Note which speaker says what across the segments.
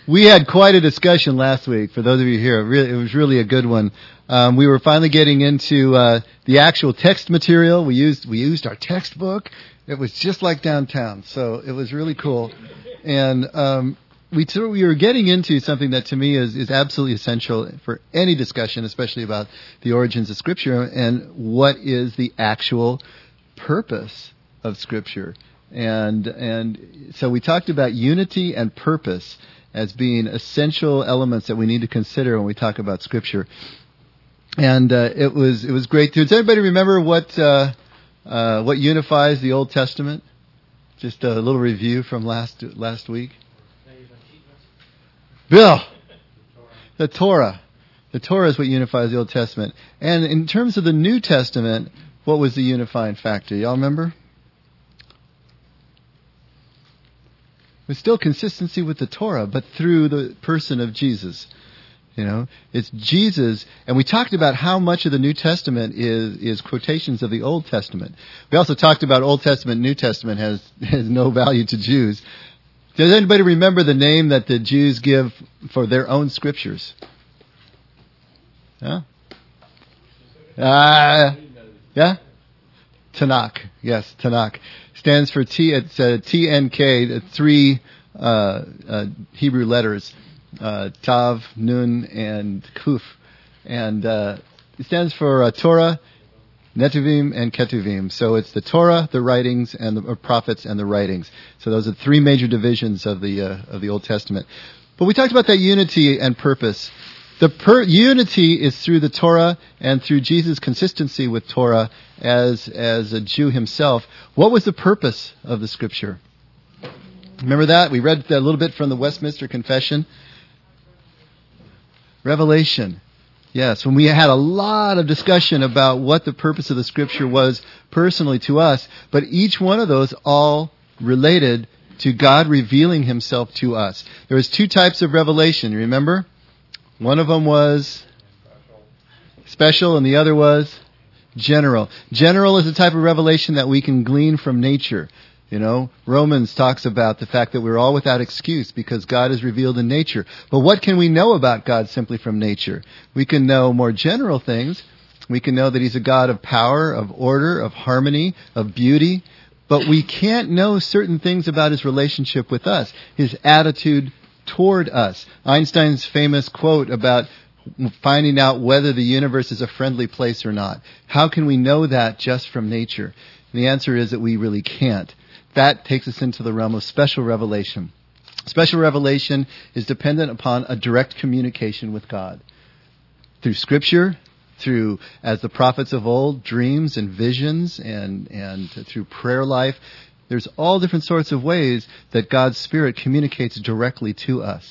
Speaker 1: We had quite a discussion last week. For those of you here, it was really a good one. We were finally getting into the actual text material. We used our textbook. It was just like downtown, so it was really cool. And we were getting into something that to me is absolutely essential for any discussion, especially about the origins of Scripture and what is the actual purpose of Scripture. And so we talked about unity and purpose as being essential elements that we need to consider when we talk about Scripture. And it was great too. Does anybody remember what unifies the Old Testament? Just a little review from last week. Bill, the Torah. The Torah is what unifies the Old Testament. And in terms of the New Testament, what was the unifying factor? Y'all remember? It was still consistency with the Torah, but through the person of Jesus. You know, it's Jesus, and we talked about how much of the New Testament is quotations of the Old Testament. We also talked about Old Testament, New Testament has no value to Jews. Does anybody remember the name that the Jews give for their own scriptures? Huh? Yeah? Tanakh. Yes, Tanakh. Stands for it's TNK, three Hebrew letters, Tav, Nun, and Kuf. And it stands for Torah, Netuvim, and Ketuvim. So it's the Torah, the writings, and the prophets and the writings. So those are three major divisions of the Old Testament. But we talked about that unity and purpose. The unity is through the Torah and through Jesus' consistency with Torah as a Jew himself. What was the purpose of the Scripture? Remember that? We read that a little bit from the Westminster Confession. Revelation. Yes, when we had a lot of discussion about what the purpose of the Scripture was personally to us, but each one of those all related to God revealing himself to us. There was two types of revelation, you remember? One of them was special and the other was general. General is a type of revelation that we can glean from nature. You know, Romans talks about the fact that we're all without excuse because God is revealed in nature. But what can we know about God simply from nature? We can know more general things. We can know that He's a God of power, of order, of harmony, of beauty. But we can't know certain things about His relationship with us, His attitude toward us. Einstein's famous quote about finding out whether the universe is a friendly place or not. How can we know that just from nature? And the answer is that we really can't. That takes us into the realm of special revelation. Special revelation is dependent upon a direct communication with God. Through Scripture, through, as the prophets of old, dreams and visions, and through prayer life. There's all different sorts of ways that God's Spirit communicates directly to us.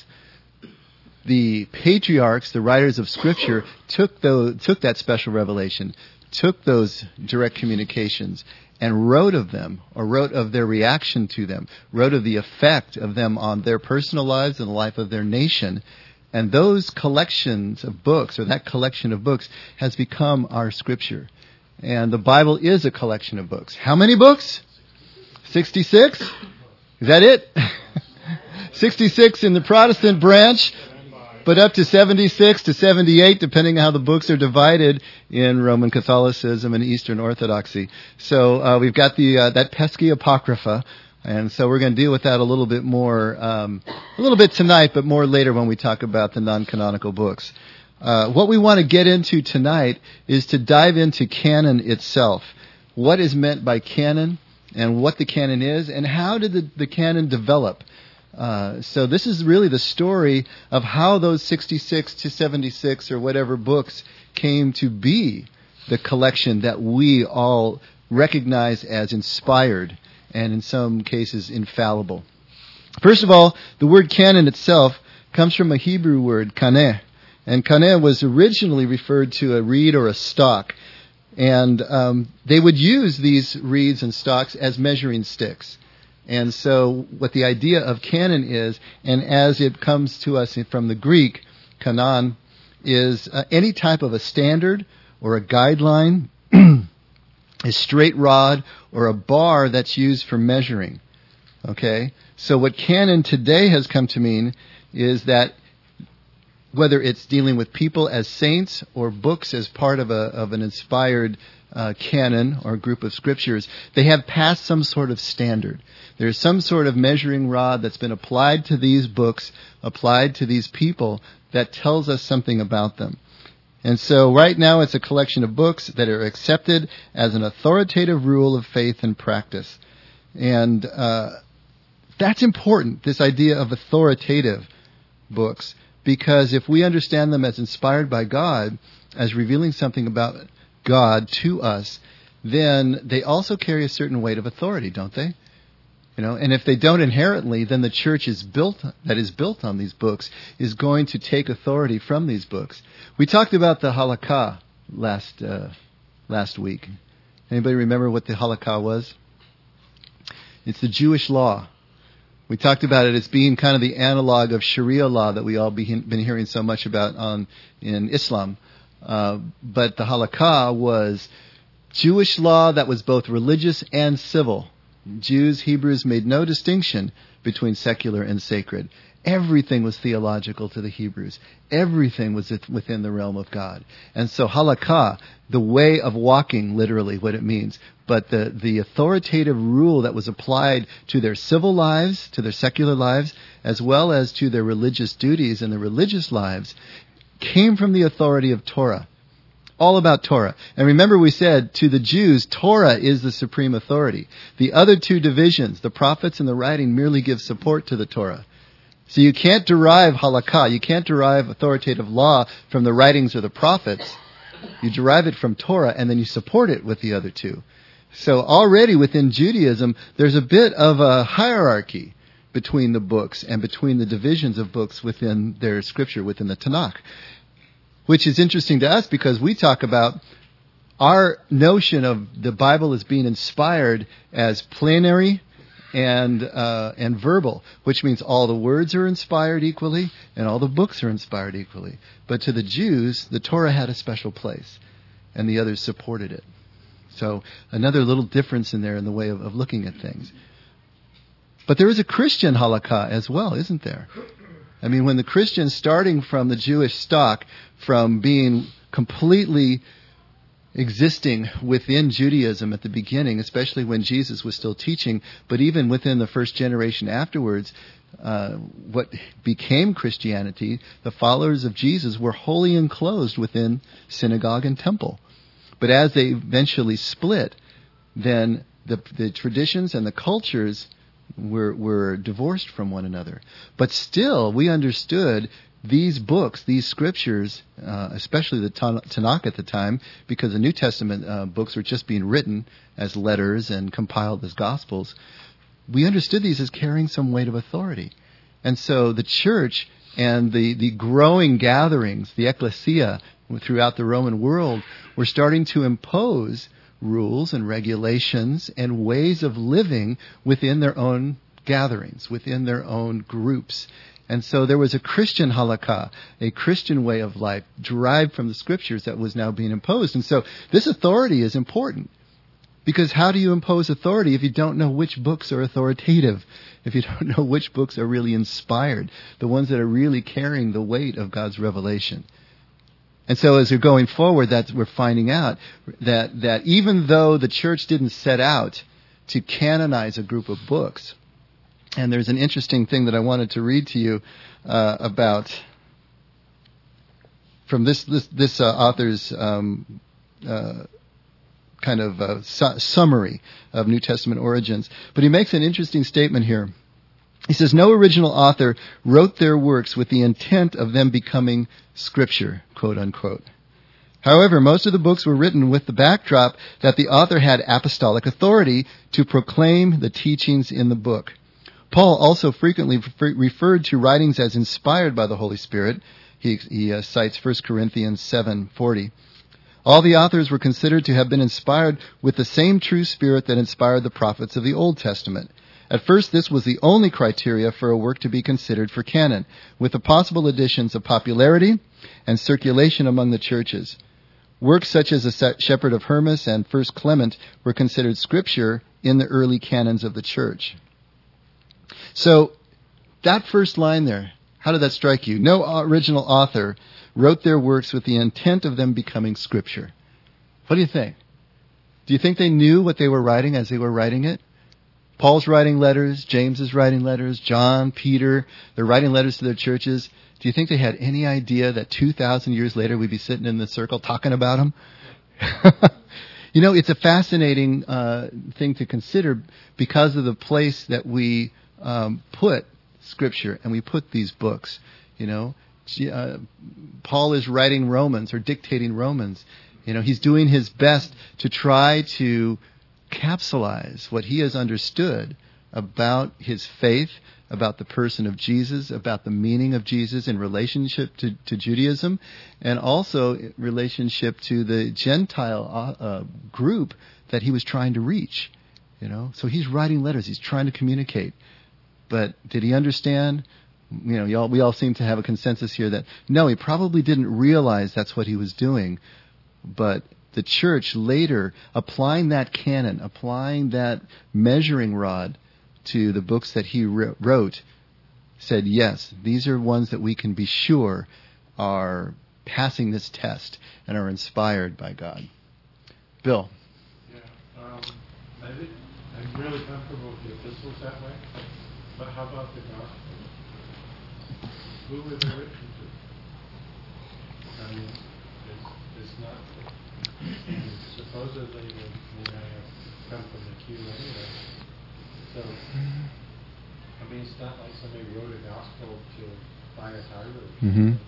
Speaker 1: The patriarchs, the writers of Scripture, took that special revelation, took those direct communications, and wrote of them, or wrote of their reaction to them, wrote of the effect of them on their personal lives and the life of their nation. And those collections of books, or that collection of books, has become our Scripture. And the Bible is a collection of books. How many books? 66? Is that it? 66 in the Protestant branch, but up to 76 to 78, depending on how the books are divided in Roman Catholicism and Eastern Orthodoxy. So we've got that pesky Apocrypha, and so we're going to deal with that a little bit more, a little bit tonight, but more later when we talk about the non-canonical books. What we want to get into tonight is to dive into canon itself. What is meant by canon? And what the canon is, and how did the canon develop? So this is really the story of how those 66 to 76 or whatever books came to be the collection that we all recognize as inspired and in some cases infallible. First of all, the word canon itself comes from a Hebrew word, kaneh. And kaneh was originally referred to a reed or a stalk. And they would use these reeds and stalks as measuring sticks. And so what the idea of canon is, and as it comes to us from the Greek, kanon, is any type of a standard or a guideline, a straight rod, or a bar that's used for measuring. Okay? So what canon today has come to mean is that whether it's dealing with people as saints or books as part of an inspired canon or group of scriptures, they have passed some sort of standard. There's some sort of measuring rod that's been applied to these books, applied to these people, that tells us something about them. And so right now it's a collection of books that are accepted as an authoritative rule of faith and practice. And that's important, this idea of authoritative books, because if we understand them as inspired by God, as revealing something about God to us, then they also carry a certain weight of authority, don't they? And if they don't inherently, then the church that is built on these books is going to take authority from these books. We talked about the Halakha last week. Anybody remember what the Halakha was? It's the Jewish law. We talked about it as being kind of the analog of Sharia law that we all been hearing so much about in Islam. But the Halakha was Jewish law that was both religious and civil. Jews, Hebrews made no distinction between secular and sacred. Everything was theological to the Hebrews. Everything was within the realm of God. And so halakha, the way of walking, literally what it means, but the authoritative rule that was applied to their civil lives, to their secular lives, as well as to their religious duties and their religious lives, came from the authority of Torah. All about Torah. And remember we said, to the Jews, Torah is the supreme authority. The other two divisions, the prophets and the writing, merely give support to the Torah. So you can't derive halakha, you can't derive authoritative law from the writings or the prophets. You derive it from Torah and then you support it with the other two. So already within Judaism, there's a bit of a hierarchy between the books and between the divisions of books within their scripture, within the Tanakh. Which is interesting to us because we talk about our notion of the Bible as being inspired as plenary and verbal, which means all the words are inspired equally and all the books are inspired equally. But to the Jews, the Torah had a special place and the others supported it. So another little difference in there in the way of looking at things. But there is a Christian halakha as well, isn't there? I mean, when the Christians, starting from the Jewish stock, from being completely existing within Judaism at the beginning, especially when Jesus was still teaching, but even within the first generation afterwards, what became Christianity, the followers of Jesus were wholly enclosed within synagogue and temple. But as they eventually split, then the traditions and the cultures were divorced from one another. But still, we understood these books, these scriptures, especially the Tanakh at the time, because the New Testament books were just being written as letters and compiled as gospels. We understood these as carrying some weight of authority. And so the church and the growing gatherings, the ecclesia throughout the Roman world, were starting to impose rules and regulations and ways of living within their own gatherings, within their own groups. And so there was a Christian halakha, a Christian way of life derived from the scriptures that was now being imposed. And so this authority is important. Because how do you impose authority if you don't know which books are authoritative? If you don't know which books are really inspired? The ones that are really carrying the weight of God's revelation. And so as we're going forward, we're finding out that even though the church didn't set out to canonize a group of books, and there's an interesting thing that I wanted to read to you about from this author's kind of summary of New Testament origins. But he makes an interesting statement here. He says, no original author wrote their works with the intent of them becoming scripture, quote unquote. However, most of the books were written with the backdrop that the author had apostolic authority to proclaim the teachings in the book. Paul also frequently referred to writings as inspired by the Holy Spirit. He cites 1 Corinthians 7:40. All the authors were considered to have been inspired with the same true spirit that inspired the prophets of the Old Testament. At first, this was the only criteria for a work to be considered for canon, with the possible additions of popularity and circulation among the churches. Works such as the Shepherd of Hermas and 1 Clement were considered scripture in the early canons of the church. So that first line there, how did that strike you? No original author wrote their works with the intent of them becoming Scripture. What do you think? Do you think they knew what they were writing as they were writing it? Paul's writing letters, James is writing letters, John, Peter, they're writing letters to their churches. Do you think they had any idea that 2,000 years later we'd be sitting in the circle talking about them? You know, it's a fascinating thing to consider because of the place that we put Scripture and we put these books. You know, Paul is writing Romans or dictating Romans. You know, he's doing his best to try to capsulize what he has understood about his faith, about the person of Jesus, about the meaning of Jesus in relationship to Judaism, and also in relationship to the Gentile group that he was trying to reach. You know, so he's writing letters, he's trying to communicate. But did he understand? You know, we all seem to have a consensus here that no, he probably didn't realize that's what he was doing. But the church later, applying that canon, applying that measuring rod to the books that he wrote, said, yes, these are ones that we can be sure are passing this test and are inspired by God. Bill?
Speaker 2: Yeah, I'm really comfortable with the epistles that way, but how about the Gospels? Who were they written to? I mean, it's not... Supposedly, they have come from the Q anyway. So, I mean, it's not like somebody wrote a gospel to buy a Thyroid.
Speaker 1: Mm-hmm.
Speaker 2: You know?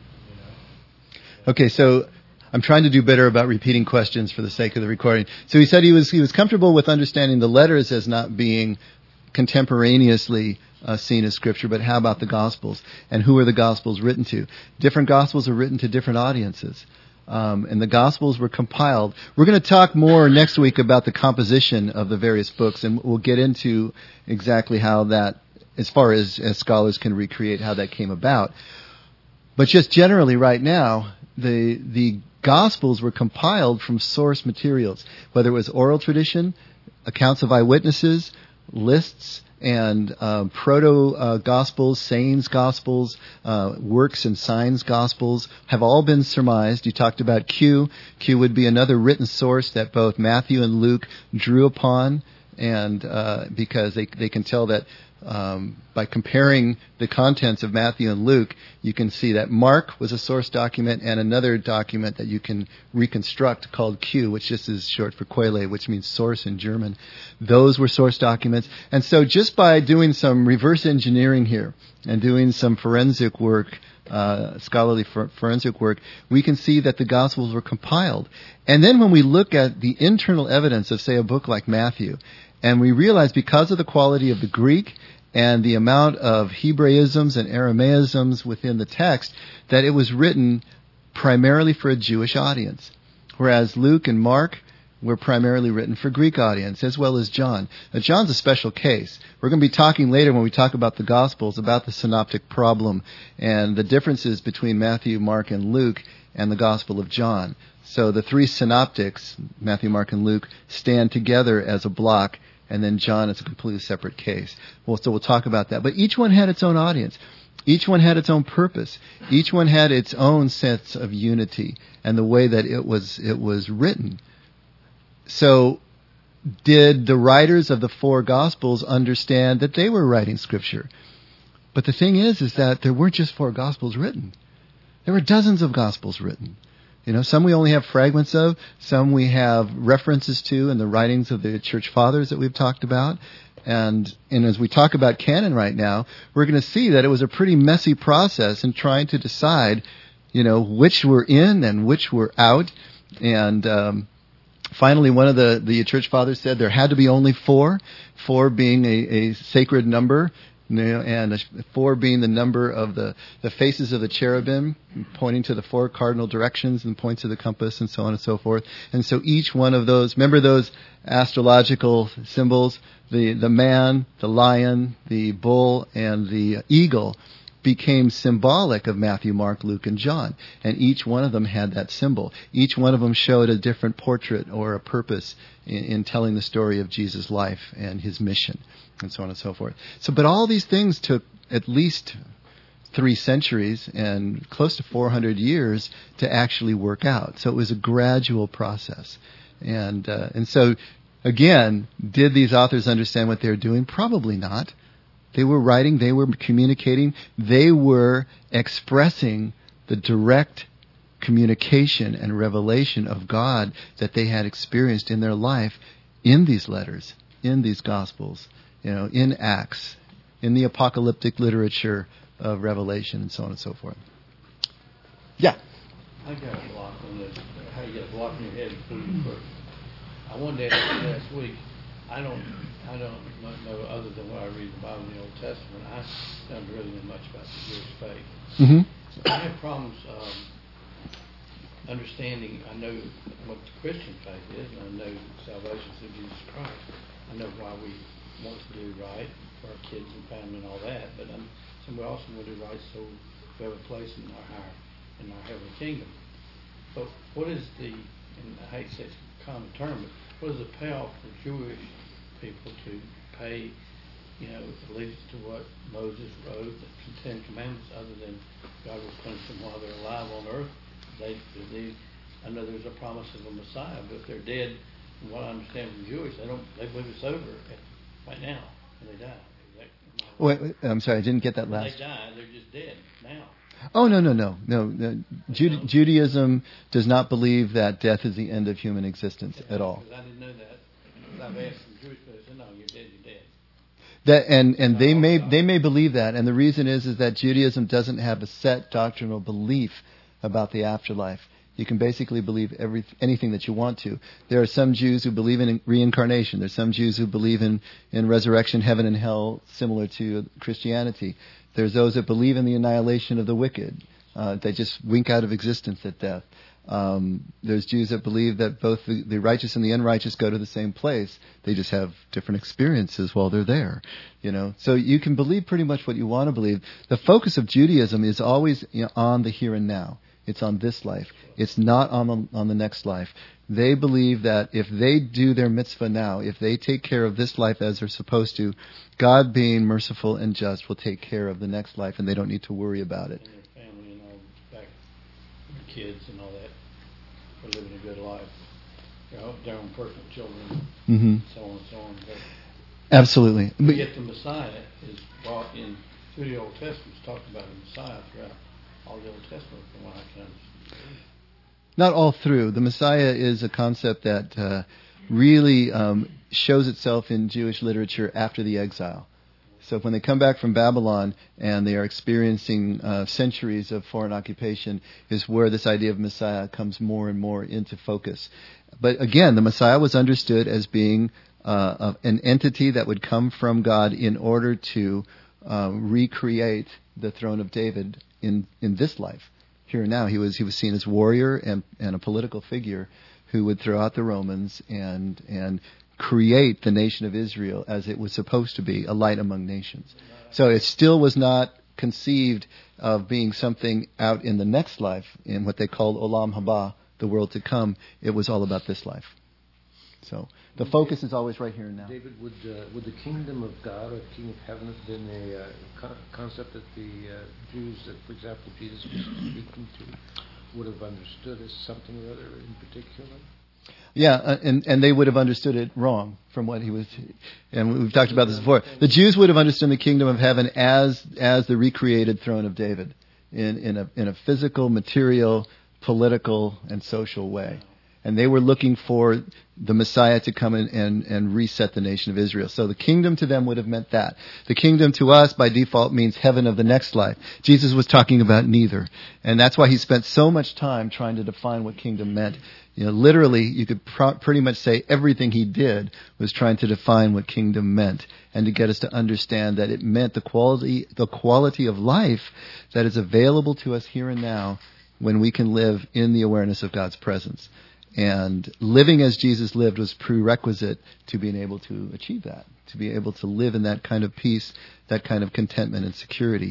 Speaker 1: Okay, so I'm trying to do better about repeating questions for the sake of the recording. So he said he was comfortable with understanding the letters as not being contemporaneously seen as Scripture, but how about the Gospels? And who are the Gospels written to? Different Gospels are written to different audiences. And the Gospels were compiled. We're going to talk more next week about the composition of the various books, and we'll get into exactly how that, as far as scholars can recreate how that came about. But just generally right now, the Gospels were compiled from source materials, whether it was oral tradition, accounts of eyewitnesses, lists, and proto-gospels, sayings gospels, works and signs gospels have all been surmised. You talked about Q. Q would be another written source that both Matthew and Luke drew upon, and because they can tell that by comparing the contents of Matthew and Luke, you can see that Mark was a source document and another document that you can reconstruct called Q, which just is short for Quelle, which means source in German. Those were source documents. And so just by doing some reverse engineering here and doing some forensic work, scholarly forensic work, we can see that the Gospels were compiled. And then when we look at the internal evidence of, say, a book like Matthew, and we realize because of the quality of the Greek and the amount of Hebraisms and Aramaisms within the text, that it was written primarily for a Jewish audience. Whereas Luke and Mark were primarily written for Greek audience, as well as John. Now, John's a special case. We're going to be talking later when we talk about the Gospels about the synoptic problem and the differences between Matthew, Mark, and Luke and the Gospel of John. So the three synoptics, Matthew, Mark, and Luke, stand together as a block, and then John is a completely separate case. So we'll talk about that. But each one had its own audience. Each one had its own purpose. Each one had its own sense of unity and the way that it was written. So did the writers of the four Gospels understand that they were writing Scripture? But the thing is that there weren't just four Gospels written. There were dozens of Gospels written. You know, some we only have fragments of, some we have references to in the writings of the church fathers that we've talked about. And as we talk about canon right now, we're going to see that it was a pretty messy process in trying to decide, you know, which were in and which were out. And finally, one of the church fathers said there had to be only four being a sacred number. And 4 being the number of the faces of the cherubim, pointing to the 4 cardinal directions and points of the compass and so on and so forth. And so each one of those, remember those astrological symbols, the man, the lion, the bull, and the eagle became symbolic of Matthew, Mark, Luke, and John. And each one of them had that symbol. Each one of them showed a different portrait or a purpose in telling the story of Jesus' life and his mission, and so on and so forth. But all these things took at least 3 centuries and close to 400 years to actually work out. So it was a gradual process. And so, again, did these authors understand what they were doing? Probably not. They were writing, they were communicating, they were expressing the direct communication and revelation of God that they had experienced in their life in these letters, in these Gospels, in Acts, in the apocalyptic literature of Revelation, and so on and so forth. Yeah.
Speaker 3: I got a block on this. How you get a block in your head before you pray. I wanted to ask you last week. I don't know other than what I read in the Bible in the Old Testament. I don't really know much about the Jewish faith.
Speaker 1: Mm-hmm.
Speaker 3: I have problems understanding. I know what the Christian faith is, and I know salvation through Jesus Christ. I know why we want to do right for our kids and family and all that. But we also want to do right so we have a place in our heavenly kingdom. But what is and I hate to say it's a common term, but what is the payoff for Jewish people to pay, allegiance to what Moses wrote, the 10 Commandments, other than God will punish them while they're alive on earth? I know there's a promise of a Messiah, but if they're dead, from what I understand from Jewish, they believe it's over right now, and they die.
Speaker 1: Wait, I'm sorry, I didn't get that last.
Speaker 3: When they die, they're just dead now.
Speaker 1: Oh, no. Judaism does not believe that death is the end of human existence at all.
Speaker 3: Because I didn't know that. I've asked some Jewish people, they said, no, you're dead.
Speaker 1: That and they may believe that, and the reason is that Judaism doesn't have a set doctrinal belief about the afterlife. You can basically believe anything that you want to. There are some Jews who believe in reincarnation. There's some Jews who believe in resurrection, heaven and hell, similar to Christianity. There's those that believe in the annihilation of the wicked. They just wink out of existence at death. There's Jews that believe that both the righteous and the unrighteous go to the same place. They just have different experiences while they're there. So you can believe pretty much what you want to believe. The focus of Judaism is always on the here and now. It's on this life. It's not on the next life. They believe that if they do their mitzvah now, if they take care of this life as they're supposed to, God, being merciful and just, will take care of the next life, and they don't need to worry about it.
Speaker 3: And their family and all, their kids and all that, are living a good life. Their own personal children, so on and so on. But
Speaker 1: absolutely.
Speaker 3: Yet the Messiah is brought in through the Old Testament. It's talked about the Messiah throughout all the Old Testament, from what I can understand.
Speaker 1: Not all through. The Messiah is a concept that really shows itself in Jewish literature after the exile. So when they come back from Babylon and they are experiencing centuries of foreign occupation, is where this idea of Messiah comes more and more into focus. But again, the Messiah was understood as being an entity that would come from God in order to recreate the throne of David in this life. Here and now, he was seen as warrior and a political figure who would throw out the Romans and create the nation of Israel as it was supposed to be, a light among nations. So it still was not conceived of being something out in the next life, in what they called Olam Haba, the world to come. It was all about this life. So the focus is always right here and now.
Speaker 4: David, would the kingdom of God or the kingdom of heaven have been a concept that the Jews, that, for example, Jesus was speaking to, would have understood as something or other in particular?
Speaker 1: Yeah, and they would have understood it wrong from what he was, and we've talked about this before. The Jews would have understood the kingdom of heaven as the recreated throne of David in a physical, material, political, and social way. And they were looking for the Messiah to come in and reset the nation of Israel. So the kingdom to them would have meant that. The kingdom to us, by default, means heaven of the next life. Jesus was talking about neither. And that's why he spent so much time trying to define what kingdom meant. Literally, you could pretty much say everything he did was trying to define what kingdom meant, and to get us to understand that it meant the quality of life that is available to us here and now when we can live in the awareness of God's presence. And living as Jesus lived was prerequisite to being able to achieve that, to be able to live in that kind of peace, that kind of contentment and security.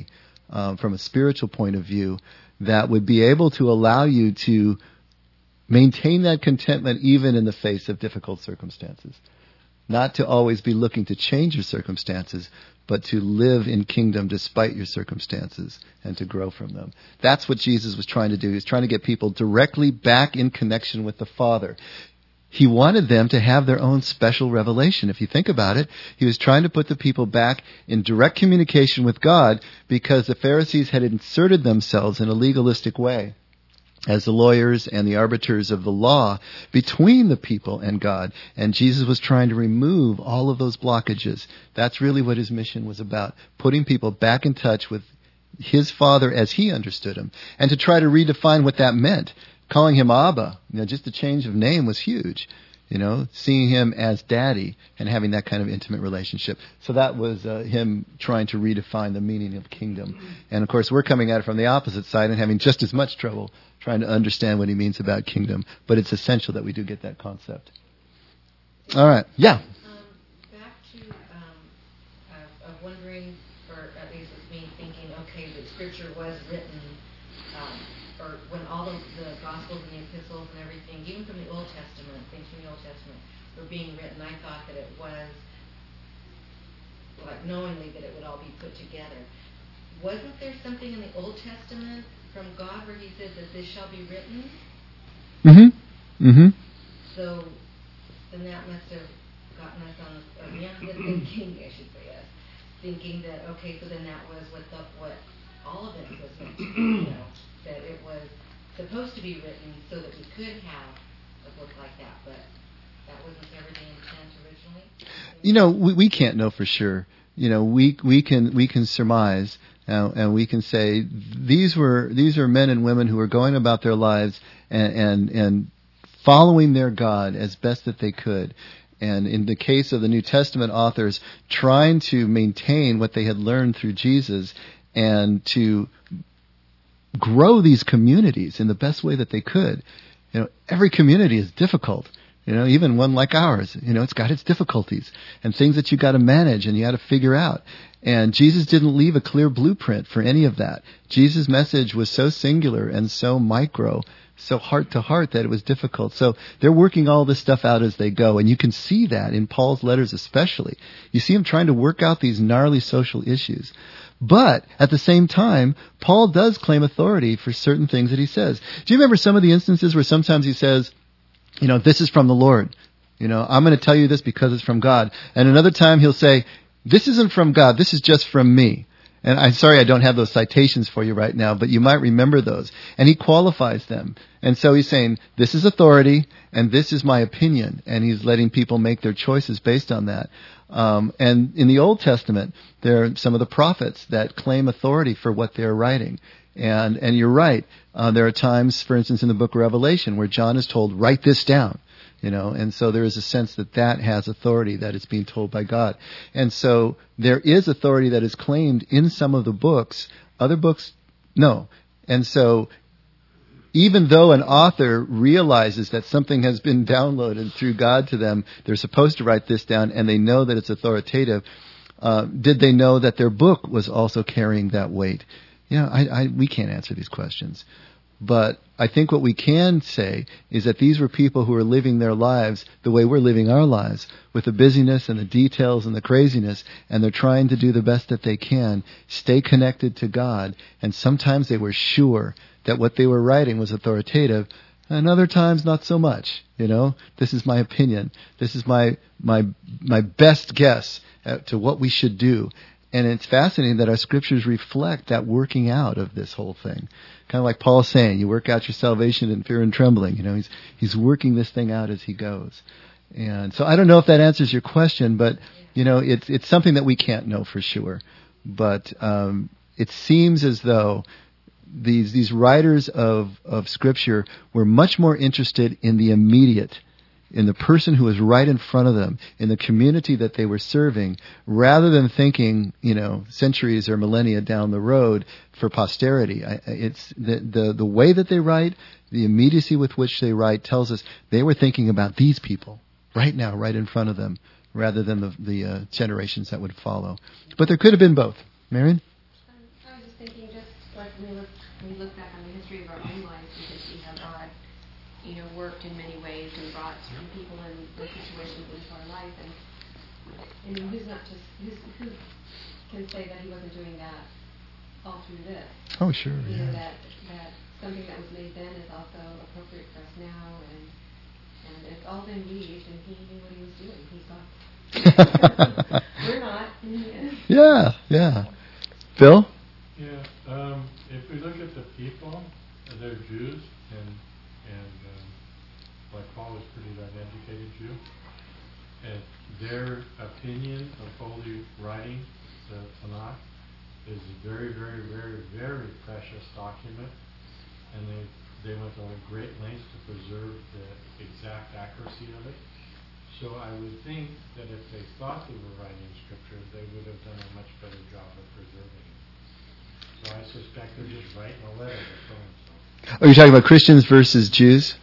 Speaker 1: from a spiritual point of view that would be able to allow you to maintain that contentment even in the face of difficult circumstances. Not to always be looking to change your circumstances, but to live in kingdom despite your circumstances and to grow from them. That's what Jesus was trying to do. He was trying to get people directly back in connection with the Father. He wanted them to have their own special revelation. If you think about it, he was trying to put the people back in direct communication with God because the Pharisees had inserted themselves in a legalistic way as the lawyers and the arbiters of the law between the people and God. And Jesus was trying to remove all of those blockages. That's really what his mission was about, putting people back in touch with his Father as he understood him, and to try to redefine what that meant. Calling him Abba, just a change of name was huge. Seeing him as Daddy and having that kind of intimate relationship. So that was him trying to redefine the meaning of kingdom. And of course, we're coming at it from the opposite side and having just as much trouble trying to understand what he means about kingdom. But it's essential that we do get that concept. All right. Yeah.
Speaker 5: Back to wondering, or at least with me thinking, okay, the scripture was written, or when all of the Gospels and the epistles and everything, even from the Old Testament, things from the Old Testament, were being written, I thought that it was, like knowingly that it would all be put together. Wasn't there something in the Old Testament from God where he said that this shall be written?
Speaker 1: Mm-hmm. Mm-hmm.
Speaker 5: So then that must have gotten us on the thinking, I should say, yes, thinking that, okay, so then that was what all of it was meant to be, that it was supposed to be written so that we could have a book like that, but that wasn't ever the intent originally?
Speaker 1: We can't know for sure. We can surmise, and we can say these are men and women who were going about their lives and following their God as best that they could. And in the case of the New Testament authors, trying to maintain what they had learned through Jesus and to grow these communities in the best way that they could. Every community is difficult. Even one like ours, it's got its difficulties and things that you got to manage and you got to figure out. And Jesus didn't leave a clear blueprint for any of that. Jesus' message was so singular and so micro, so heart to heart that it was difficult. So they're working all this stuff out as they go. And you can see that in Paul's letters especially. You see him trying to work out these gnarly social issues. But at the same time, Paul does claim authority for certain things that he says. Do you remember some of the instances where sometimes he says, this is from the Lord. I'm going to tell you this because it's from God. And another time he'll say, this isn't from God. This is just from me. And I'm sorry I don't have those citations for you right now, but you might remember those. And he qualifies them. And so he's saying, this is authority and this is my opinion. And he's letting people make their choices based on that. And in the Old Testament, there are some of the prophets that claim authority for what they're writing. And you're right. There are times, for instance, in the book of Revelation where John is told, write this down. And so there is a sense that has authority that is being told by God. And so there is authority that is claimed in some of the books. Other books, no. And so even though an author realizes that something has been downloaded through God to them, they're supposed to write this down and they know that it's authoritative. Did they know that their book was also carrying that weight? We can't answer these questions. But I think what we can say is that these were people who were living their lives the way we're living our lives, with the busyness and the details and the craziness, and they're trying to do the best that they can, stay connected to God, and sometimes they were sure that what they were writing was authoritative, and other times not so much. This is my opinion. This is my best guess to what we should do. And it's fascinating that our scriptures reflect that working out of this whole thing. Kind of like Paul's saying, you work out your salvation in fear and trembling. He's working this thing out as he goes. And so I don't know if that answers your question, but it's something that we can't know for sure. But it seems as though these writers of scripture were much more interested in the immediate, in the person who was right in front of them, in the community that they were serving, rather than thinking, centuries or millennia down the road for posterity. It's the way that they write, the immediacy with which they write tells us they were thinking about these people right now, right in front of them, rather than the generations that would follow. But there could have been both. Marion?
Speaker 6: I was just thinking like when we look back on the history of our own lives, we can see how God, worked in many ways and brought certain people and the situations into our life. And I mean, who can say that He wasn't doing that all through this?
Speaker 1: Oh, sure.
Speaker 6: That something that was made then is also appropriate for us now, and it's all been weaved, and He knew what He was doing. He saw. We're not.
Speaker 1: Yeah. Phil?
Speaker 2: Yeah. If we look at the people, they're Jews, and like Paul was pretty uneducated Jew, and their opinion of holy writing, the Tanakh, is a very, very, very, very precious document, and they went to great lengths to preserve the exact accuracy of it. So I would think that if they thought they were writing Scripture, they would have done a much better job of preserving it. So I suspect they're just writing a letter to so-and-so.
Speaker 1: Oh, you're talking about Christians versus Jews?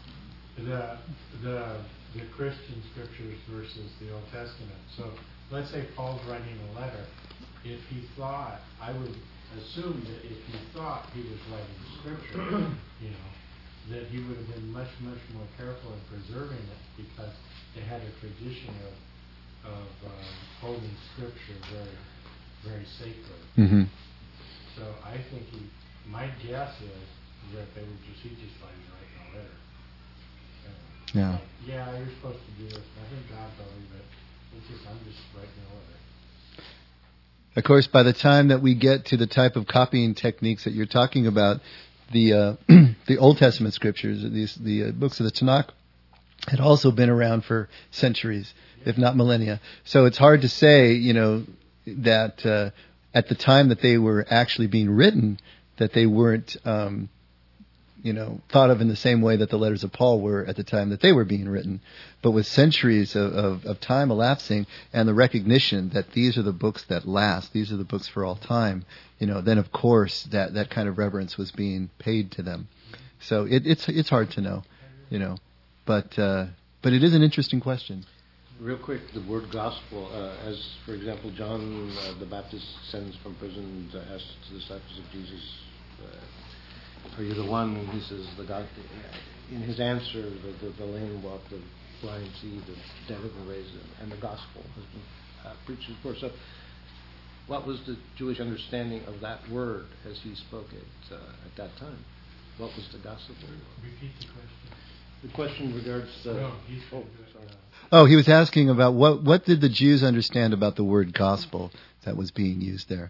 Speaker 2: The Christian Scriptures versus the Old Testament. So let's say Paul's writing a letter. If he thought, I would assume that if he thought he was writing Scripture, that he would have been much, much more careful in preserving it, because they had a tradition of holding Scripture very, very sacred.
Speaker 1: Mm-hmm.
Speaker 2: So I think my guess is that he just writing a letter.
Speaker 1: Yeah.
Speaker 2: Yeah, you're supposed to do this. I think God told me, but I'm just writing a letter.
Speaker 1: Of course, by the time that we get to the type of copying techniques that you're talking about, the the Old Testament scriptures, the books of the Tanakh, had also been around for centuries, if not millennia. So it's hard to say, that at the time that they were actually being written, that they weren't, thought of in the same way that the letters of Paul were at the time that they were being written. But with centuries of time elapsing and the recognition that these are the books that last, these are the books for all time, then of course that kind of reverence was being paid to them. So it's hard to know, but it is an interesting question.
Speaker 4: Real quick, the word gospel, as for example, John the Baptist sends from prison to ask the disciples of Jesus, are you the one? And he says, in his answer, the lame walk, the blind see, the dead have been raised, and the gospel has been preached before. So what was the Jewish understanding of that word as he spoke it at that time? What was the gospel?
Speaker 2: Repeat the question.
Speaker 4: The question regards...
Speaker 1: he was asking about what did the Jews understand about the word gospel that was being used there.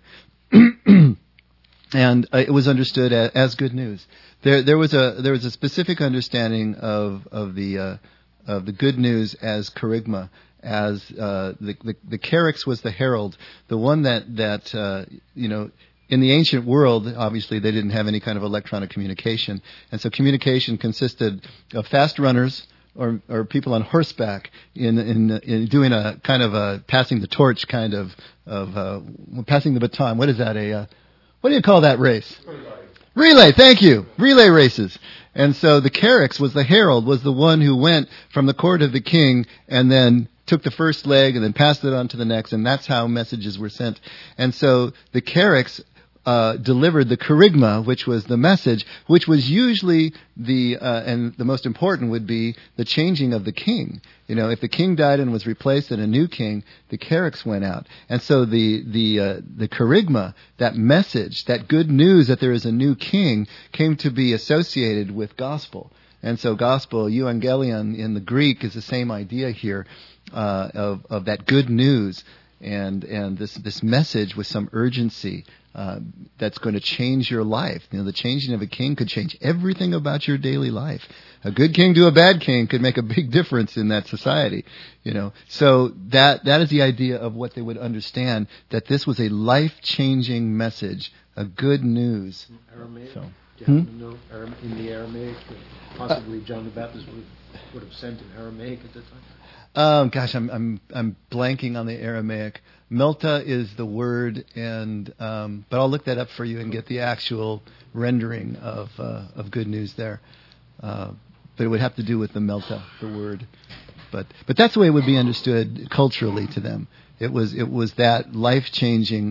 Speaker 1: And it was understood as good news. There was a specific understanding of the good news as kerygma, as the kerygma was the herald, the one that in the ancient world, obviously they didn't have any kind of electronic communication, and so communication consisted of fast runners or people on horseback in doing a kind of a passing the torch kind of passing the baton. What is that? What do you call that race? Relay, thank you. Relay races. And so the kerygma was the herald, was the one who went from the court of the king and then took the first leg and then passed it on to the next, and that's how messages were sent. And so the kerygma delivered the kerygma, which was the message, which was usually and the most important would be the changing of the king. If the king died and was replaced in a new king, the kerygma went out. And so the kerygma, that message, that good news that there is a new king, came to be associated with gospel. And so gospel, euangelion in the Greek, is the same idea here of that good news and this message with some urgency that's going to change your life. The changing of a king could change everything about your daily life. A good king to a bad king could make a big difference in that society. So that is the idea of what they would understand, that this was a life-changing message, a good news.
Speaker 4: Aramaic?
Speaker 1: So,
Speaker 4: Do you happen to know in the Aramaic that possibly John the Baptist would have sent in Aramaic at that time?
Speaker 1: Gosh, I'm blanking on the Aramaic. Melta is the word, and but I'll look that up for you and get the actual rendering of good news there. But it would have to do with the Melta, the word. But that's the way it would be understood culturally to them. It was that life-changing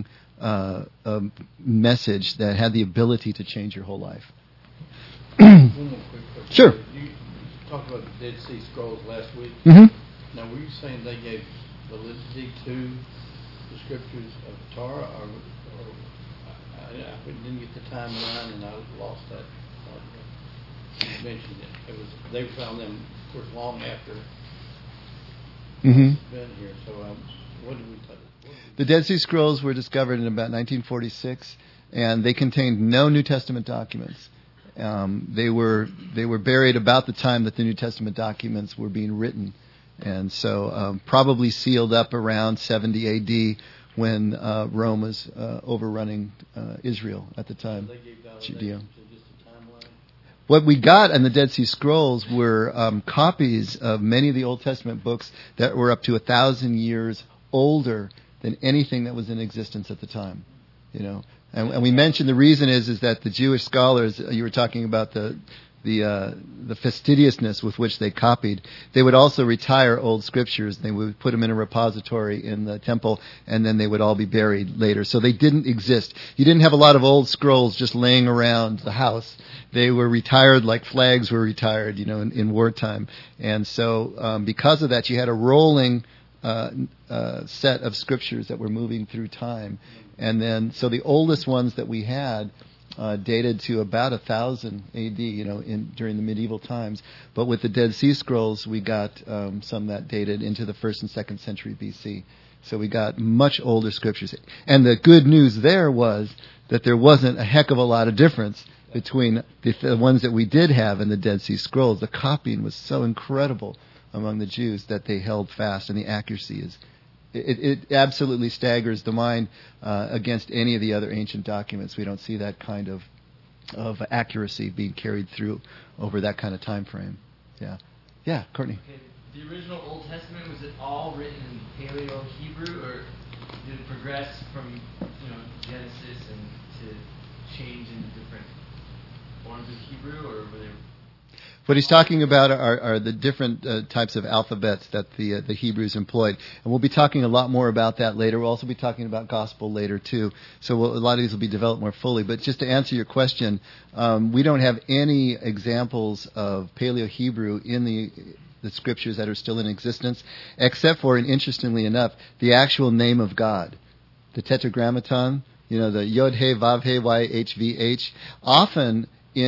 Speaker 1: a message that had the ability to change your whole life.
Speaker 3: One more quick question.
Speaker 1: Sure.
Speaker 3: You talked about the Dead Sea Scrolls last week.
Speaker 1: Mm-hmm.
Speaker 3: Now, were you saying they gave validity to the scriptures of the Torah, or I didn't get the timeline and I lost that part? You mentioned it. They found them, of course, long after it's been here. So, what did we tell you?
Speaker 1: The Dead Sea Scrolls were discovered in about 1946, and they contained no New Testament documents. They were buried about the time that the New Testament documents were being written, and so probably sealed up around 70 A.D. when Rome was overrunning Israel at the time.
Speaker 3: They gave
Speaker 1: Judea.
Speaker 3: validation to just a timeline?
Speaker 1: What we got in the Dead Sea Scrolls were copies of many of the Old Testament books that were up to 1,000 years older than anything that was in existence at the time. You know, and we mentioned the reason is that the Jewish scholars, you were talking about the fastidiousness with which they copied. They would also retire old scriptures. They would put them in a repository in the temple, and then they would all be buried later. So they didn't exist. You didn't have a lot of old scrolls just laying around the house. They were retired like flags were retired, you know, in wartime. And so because of that, you had a rolling set of scriptures that were moving through time. And then, so the oldest ones that we had dated to about 1000 A.D., you know, during the medieval times. But with the Dead Sea Scrolls, we got some that dated into the 1st and 2nd century B.C. So we got much older scriptures. And the good news there was that there wasn't a heck of a lot of difference between the ones that we did have in the Dead Sea Scrolls. The copying was so incredible among the Jews that they held fast, and the accuracy is it absolutely staggers the mind against any of the other ancient documents. We don't see that kind of accuracy being carried through over that kind of time frame. Yeah, Courtney.
Speaker 7: Okay. The original Old Testament, was it all written in Paleo-Hebrew, or did it progress from Genesis and to change into different forms of Hebrew, or were there?
Speaker 1: What he's talking about are the different types of alphabets that the Hebrews employed. And we'll be talking a lot more about that later. We'll also be talking about gospel later, too. So a lot of these will be developed more fully. But just to answer your question, we don't have any examples of Paleo-Hebrew in the scriptures that are still in existence, except for, and interestingly enough, the actual name of God. The Tetragrammaton, the Yod-He, Vav-He, Y-H-V-H, often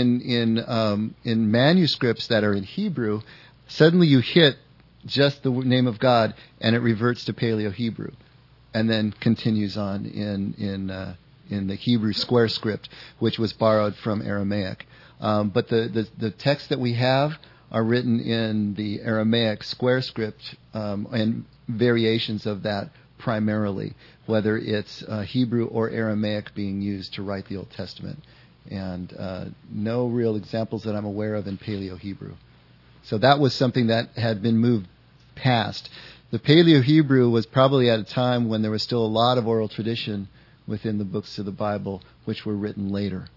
Speaker 1: in manuscripts that are in Hebrew, suddenly you hit just the name of God, and it reverts to Paleo-Hebrew, and then continues on in the Hebrew square script, which was borrowed from Aramaic. But the texts that we have are written in the Aramaic square script and variations of that primarily, whether it's Hebrew or Aramaic being used to write the Old Testament. And no real examples that I'm aware of in Paleo-Hebrew. So that was something that had been moved past. The Paleo-Hebrew was probably at a time when there was still a lot of oral tradition within the books of the Bible, which were written later.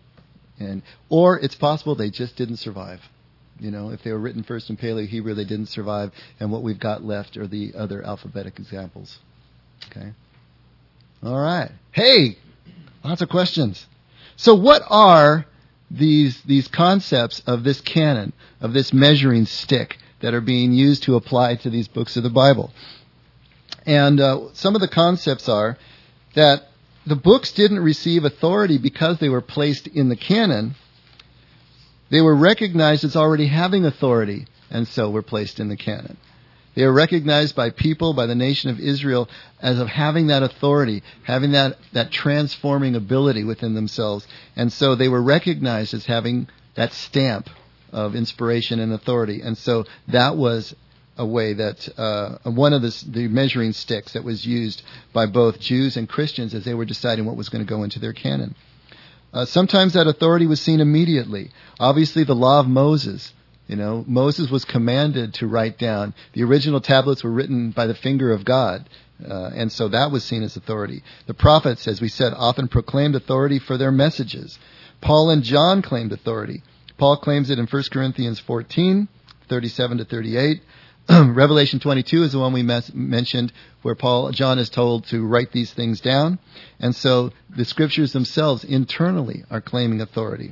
Speaker 1: Or it's possible they just didn't survive. If they were written first in Paleo-Hebrew, they didn't survive, and what we've got left are the other alphabetic examples. Okay? All right. Hey! Lots of questions. So what are these concepts of this canon, of this measuring stick that are being used to apply to these books of the Bible? And some of the concepts are that the books didn't receive authority because they were placed in the canon. They were recognized as already having authority, and so were placed in the canon. They are recognized by people, by the nation of Israel, as of having that authority, having that transforming ability within themselves. And so they were recognized as having that stamp of inspiration and authority. And so that was a way that one of the measuring sticks that was used by both Jews and Christians as they were deciding what was going to go into their canon. Sometimes that authority was seen immediately. Obviously, the law of Moses. Moses was commanded to write down. The original tablets were written by the finger of God, and so that was seen as authority. The prophets, as we said, often proclaimed authority for their messages. Paul and John claimed authority. Paul claims it in 1 Corinthians 14, 37 to 38. Revelation 22 is the one we mentioned, where John is told to write these things down. And so the scriptures themselves internally are claiming authority.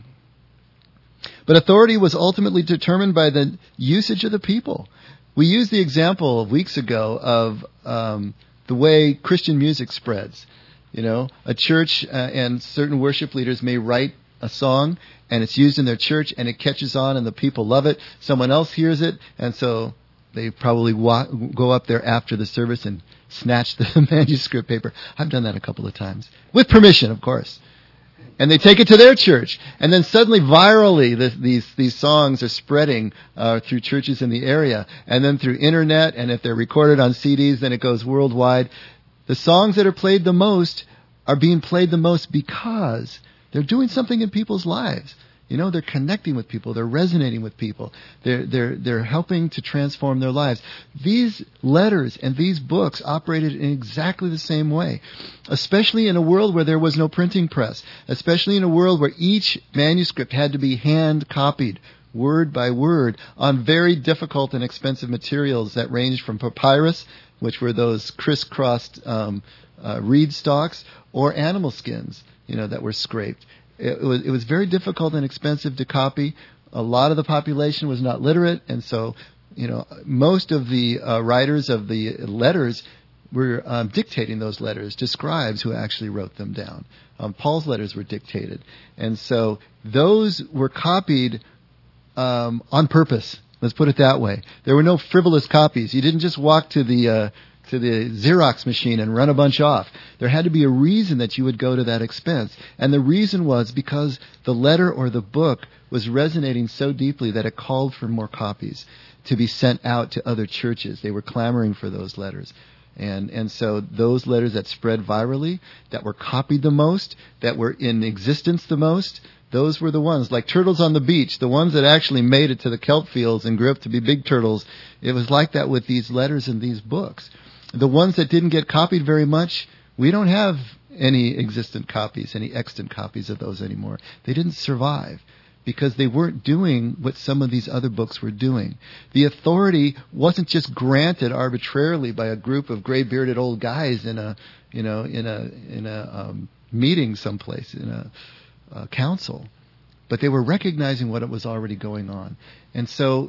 Speaker 1: But authority was ultimately determined by the usage of the people. We used the example weeks ago of the way Christian music spreads. You know, a church and certain worship leaders may write a song, and it's used in their church, and it catches on, and the people love it. Someone else hears it, and so they probably go up there after the service and snatch the manuscript paper. I've done that a couple of times. With permission, of course. And they take it to their church. And then suddenly, virally, these songs are spreading through churches in the area. And then through internet, and if they're recorded on CDs, then it goes worldwide. The songs that are played the most are being played the most because they're doing something in people's lives. You know, they're connecting with people. They're resonating with people. They're helping to transform their lives. These letters and these books operated in exactly the same way, especially in a world where there was no printing press, especially in a world where each manuscript had to be hand copied, word by word, on very difficult and expensive materials that ranged from papyrus, which were those crisscrossed reed stalks, or animal skins, you know, that were scraped. It was very difficult and expensive to copy. A lot of the population was not literate, and so, you know, most of the writers of the letters were dictating those letters to scribes who actually wrote them down. Paul's letters were dictated, and so those were copied on purpose. Let's put it that way. There were no frivolous copies. You didn't just walk to the Xerox machine and run a bunch off. There had to be a reason that you would go to that expense. And the reason was because the letter or the book was resonating so deeply that it called for more copies to be sent out to other churches. They were clamoring for those letters. And so those letters that spread virally, that were copied the most, that were in existence the most, those were the ones, like turtles on the beach, the ones that actually made it to the kelp fields and grew up to be big turtles. It was like that with these letters and these books. The ones that didn't get copied very much, we don't have any existent copies, any extant copies of those anymore. They didn't survive because they weren't doing what some of these other books were doing. The authority wasn't just granted arbitrarily by a group of gray-bearded old guys in a meeting someplace, in a council, but they were recognizing what was already going on. And so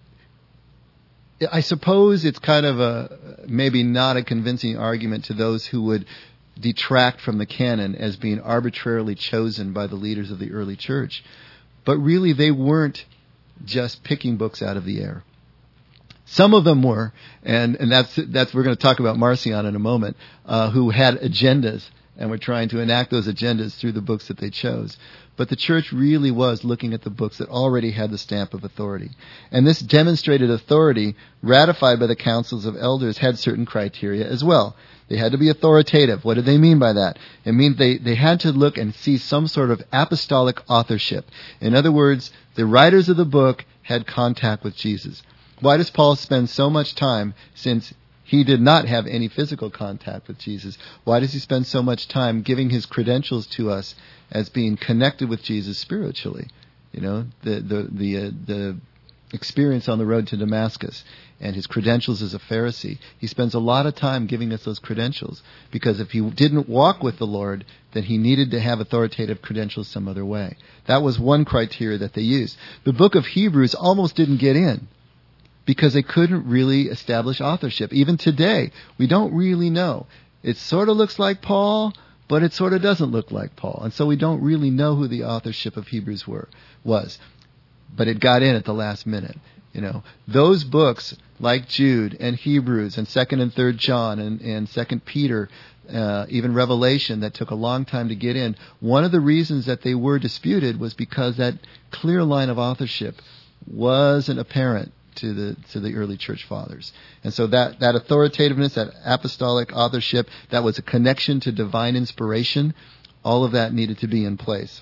Speaker 1: I suppose it's kind of maybe not a convincing argument to those who would detract from the canon as being arbitrarily chosen by the leaders of the early church. But really, they weren't just picking books out of the air. Some of them were, and that's we're going to talk about Marcion in a moment, who had agendas and were trying to enact those agendas through the books that they chose. But the church really was looking at the books that already had the stamp of authority. And this demonstrated authority, ratified by the councils of elders, had certain criteria as well. They had to be authoritative. What did they mean by that? It means they had to look and see some sort of apostolic authorship. In other words, the writers of the book had contact with Jesus. Why does Paul spend so much time, since he did not have any physical contact with Jesus? Why does he spend so much time giving his credentials to us as being connected with Jesus spiritually? You know, the experience on the road to Damascus and his credentials as a Pharisee. He spends a lot of time giving us those credentials because if he didn't walk with the Lord, then he needed to have authoritative credentials some other way. That was one criteria that they used. The book of Hebrews almost didn't get in because they couldn't really establish authorship. Even today, we don't really know. It sort of looks like Paul, but it sort of doesn't look like Paul. And so we don't really know who the authorship of Hebrews was. But it got in at the last minute. You know, those books like Jude and Hebrews and 2nd and 3rd John and 2nd Peter, even Revelation, that took a long time to get in. One of the reasons that they were disputed was because that clear line of authorship wasn't apparent to the early church fathers. And so that authoritativeness, that apostolic authorship, that was a connection to divine inspiration, all of that needed to be in place.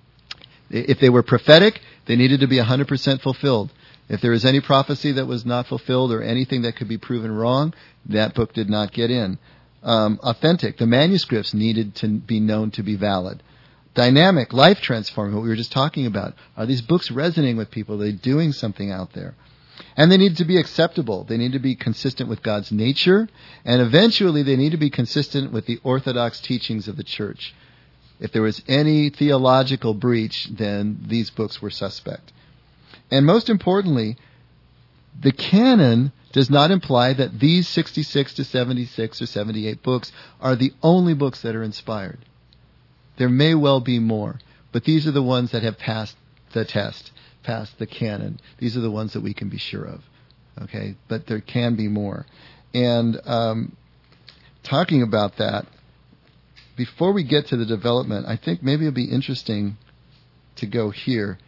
Speaker 1: If they were prophetic, they needed to be 100% fulfilled. If there was any prophecy that was not fulfilled or anything that could be proven wrong, that book did not get in. Authentic, the manuscripts needed to be known to be valid. Dynamic, life transforming, what we were just talking about. Are these books resonating with people? Are they doing something out there? And they need to be acceptable. They need to be consistent with God's nature. And eventually they need to be consistent with the orthodox teachings of the church. If there was any theological breach, then these books were suspect. And most importantly, the canon does not imply that these 66 to 76 or 78 books are the only books that are inspired. There may well be more, but these are the ones that have passed the test, passed the canon. These are the ones that we can be sure of. Okay, but there can be more. And talking about that, before we get to the development, I think maybe it'll be interesting to go here.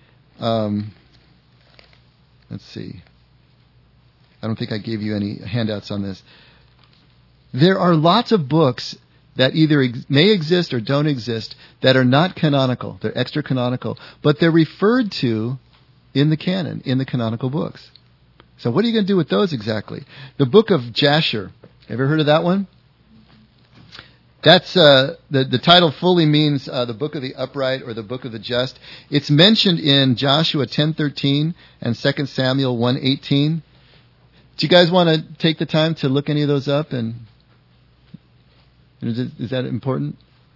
Speaker 1: Let's see. I don't think I gave you any handouts on this. There are lots of books that either may exist or don't exist that are not canonical. They're extra-canonical, but they're referred to in the canon, in the canonical books. So what are you going to do with those exactly? The book of Jasher. Ever heard of that one? That's the title fully means the book of the upright or the book of the just. It's mentioned in Joshua 10:13 and 2 Samuel 1:18. Do you guys want to take the time to look any of those up? And is that important?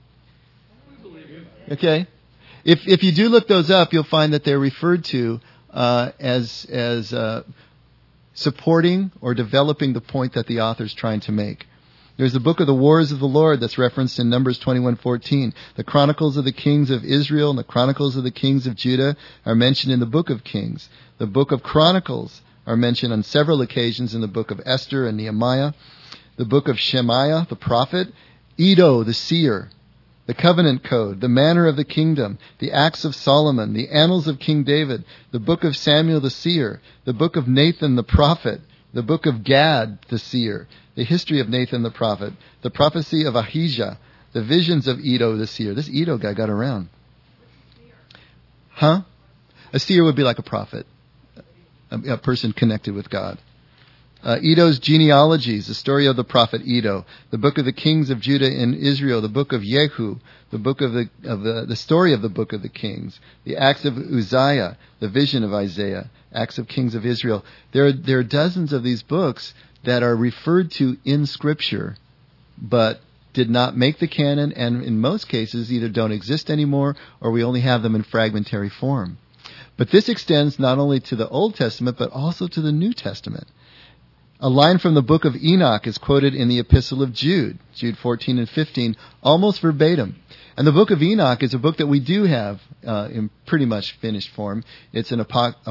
Speaker 1: Okay. If you do look those up, you'll find that they're referred to as supporting or developing the point that the author's trying to make. There's the book of the Wars of the Lord that's referenced in Numbers 21:14. The Chronicles of the Kings of Israel and the Chronicles of the Kings of Judah are mentioned in the book of Kings. The book of Chronicles are mentioned on several occasions in the book of Esther and Nehemiah. The book of Shemaiah, the prophet. Iddo, the seer. The covenant code. The manner of the kingdom. The acts of Solomon. The annals of King David. The book of Samuel the seer. The book of Nathan the prophet. The book of Gad the seer. The history of Nathan the prophet. The prophecy of Ahijah. The visions of Iddo the seer. This Iddo guy got around. Huh? A seer would be like a prophet. A person connected with God. Iddo's genealogies, the story of the prophet Iddo, the book of the kings of Judah and Israel, the book of Jehu, the book of the story of the book of the kings, the acts of Uzziah, the vision of Isaiah, acts of kings of Israel. There are dozens of these books that are referred to in Scripture, but did not make the canon, and in most cases either don't exist anymore or we only have them in fragmentary form. But this extends not only to the Old Testament, but also to the New Testament. A line from the book of Enoch is quoted in the Epistle of Jude, Jude 14 and 15, almost verbatim. And the book of Enoch is a book that we do have in pretty much finished form. It's a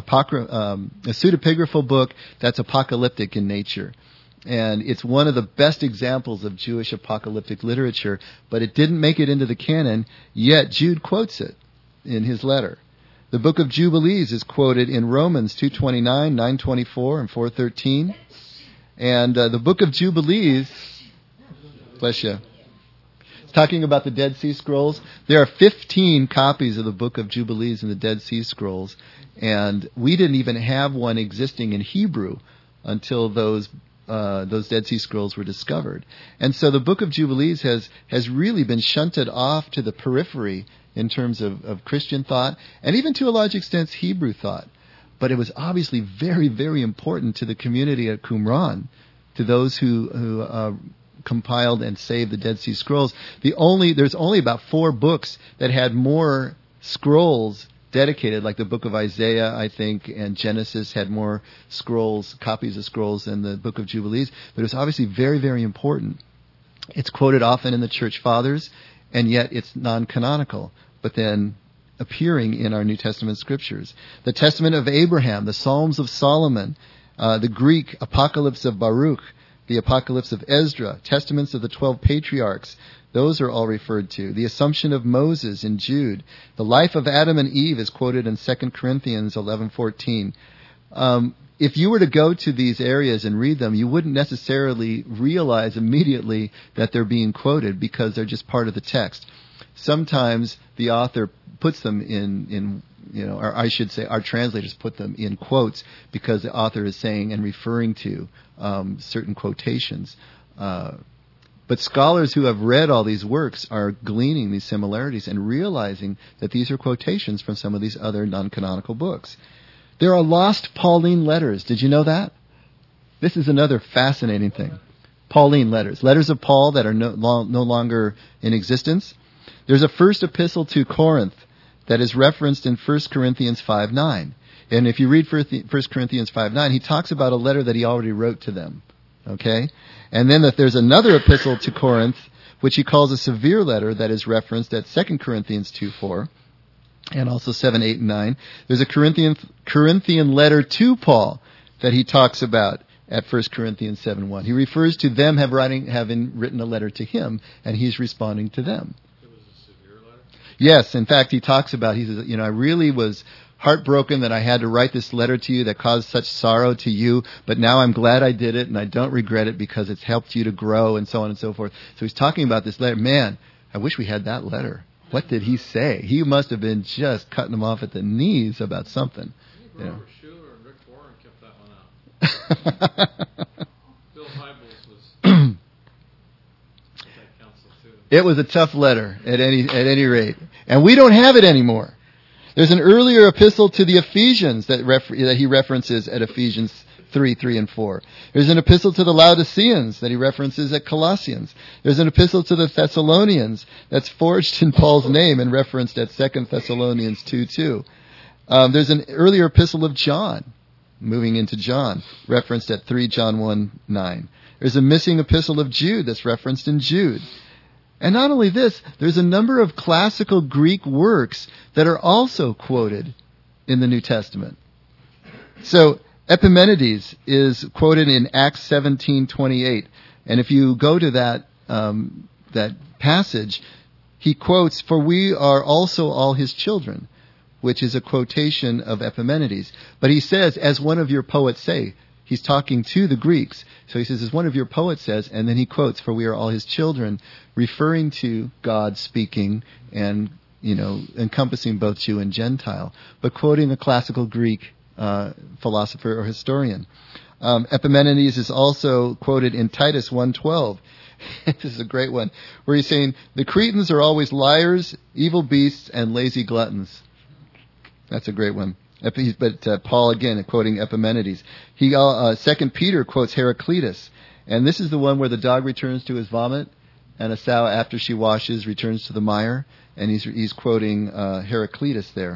Speaker 1: pseudepigraphal book that's apocalyptic in nature. And it's one of the best examples of Jewish apocalyptic literature, but it didn't make it into the canon, yet Jude quotes it in his letter. The book of Jubilees is quoted in Romans 2:29, 9:24, and 4:13. And the book of Jubilees, bless you, it's talking about the Dead Sea Scrolls. There are 15 copies of the book of Jubilees in the Dead Sea Scrolls, and we didn't even have one existing in Hebrew until those Dead Sea Scrolls were discovered. And so the book of Jubilees has really been shunted off to the periphery in terms of Christian thought, and even to a large extent Hebrew thought. But it was obviously very, very important to the community at Qumran, to those who compiled and saved the Dead Sea Scrolls. There's only about 4 books that had more scrolls dedicated, like the book of Isaiah, I think, and Genesis had more scrolls, copies of scrolls than the book of Jubilees. But it was obviously very, very important. It's quoted often in the Church Fathers, and yet it's non-canonical, but then appearing in our New Testament scriptures. The Testament of Abraham, the Psalms of Solomon, the Greek Apocalypse of Baruch, the Apocalypse of Ezra, Testaments of the 12 Patriarchs, those are all referred to. The Assumption of Moses in Jude. The life of Adam and Eve is quoted in 2 Corinthians 11:14. If you were to go to these areas and read them, you wouldn't necessarily realize immediately that they're being quoted because they're just part of the text. Sometimes the author puts them in or I should say our translators put them in quotes because the author is saying and referring to certain quotations. But scholars who have read all these works are gleaning these similarities and realizing that these are quotations from some of these other non-canonical books. There are lost Pauline letters. Did you know that? This is another fascinating thing. Pauline letters. Letters of Paul that are no longer in existence. There's a first epistle to Corinth that is referenced in 1 Corinthians 5:9. And if you read 1 Corinthians 5:9, he talks about a letter that he already wrote to them. Okay? And then there's another epistle to Corinth, which he calls a severe letter, that is referenced at 2 Corinthians 2:4, and also 7, 8, and 9. There's a Corinthian letter to Paul that he talks about at 1 Corinthians 7:1. He refers to them having written a letter to him, and he's responding to them.
Speaker 2: It was a severe letter?
Speaker 1: Yes, in fact, he talks about, he says, I really was heartbroken that I had to write this letter to you that caused such sorrow to you, but now I'm glad I did it, and I don't regret it because it's helped you to grow, and so on and so forth. So he's talking about this letter. Man, I wish we had that letter. What did he say? He must have been just cutting him off at the knees about something.
Speaker 2: Robert Schuller and Rick Warren kept that one out. Bill Hybels was at that council too.
Speaker 1: It was a tough letter at any rate, and we don't have it anymore. There's an earlier epistle to the Ephesians that he references at Ephesians 3 and 4. There's an epistle to the Laodiceans that he references at Colossians. There's an epistle to the Thessalonians that's forged in Paul's name and referenced at 2 Thessalonians 2:2. There's an earlier epistle of John, moving into John, referenced at 3 John 1:9. There's a missing epistle of Jude that's referenced in Jude. And not only this, there's a number of classical Greek works that are also quoted in the New Testament. So Epimenides is quoted in Acts 17:28, and if you go to that passage, he quotes, "For we are also all his children," which is a quotation of Epimenides. But he says, "As one of your poets say," he's talking to the Greeks. So he says, "As one of your poets says," and then he quotes, "For we are all his children," referring to God speaking and encompassing both Jew and Gentile, but quoting a classical Greek philosopher or historian. Epimenides is also quoted in Titus 1:12. This is a great one, where he's saying, "The Cretans are always liars, evil beasts, and lazy gluttons." That's a great one. But Paul, again, quoting Epimenides. 2 Peter quotes Heraclitus. And this is the one where the dog returns to his vomit, and a sow, after she washes, returns to the mire. And he's quoting Heraclitus there.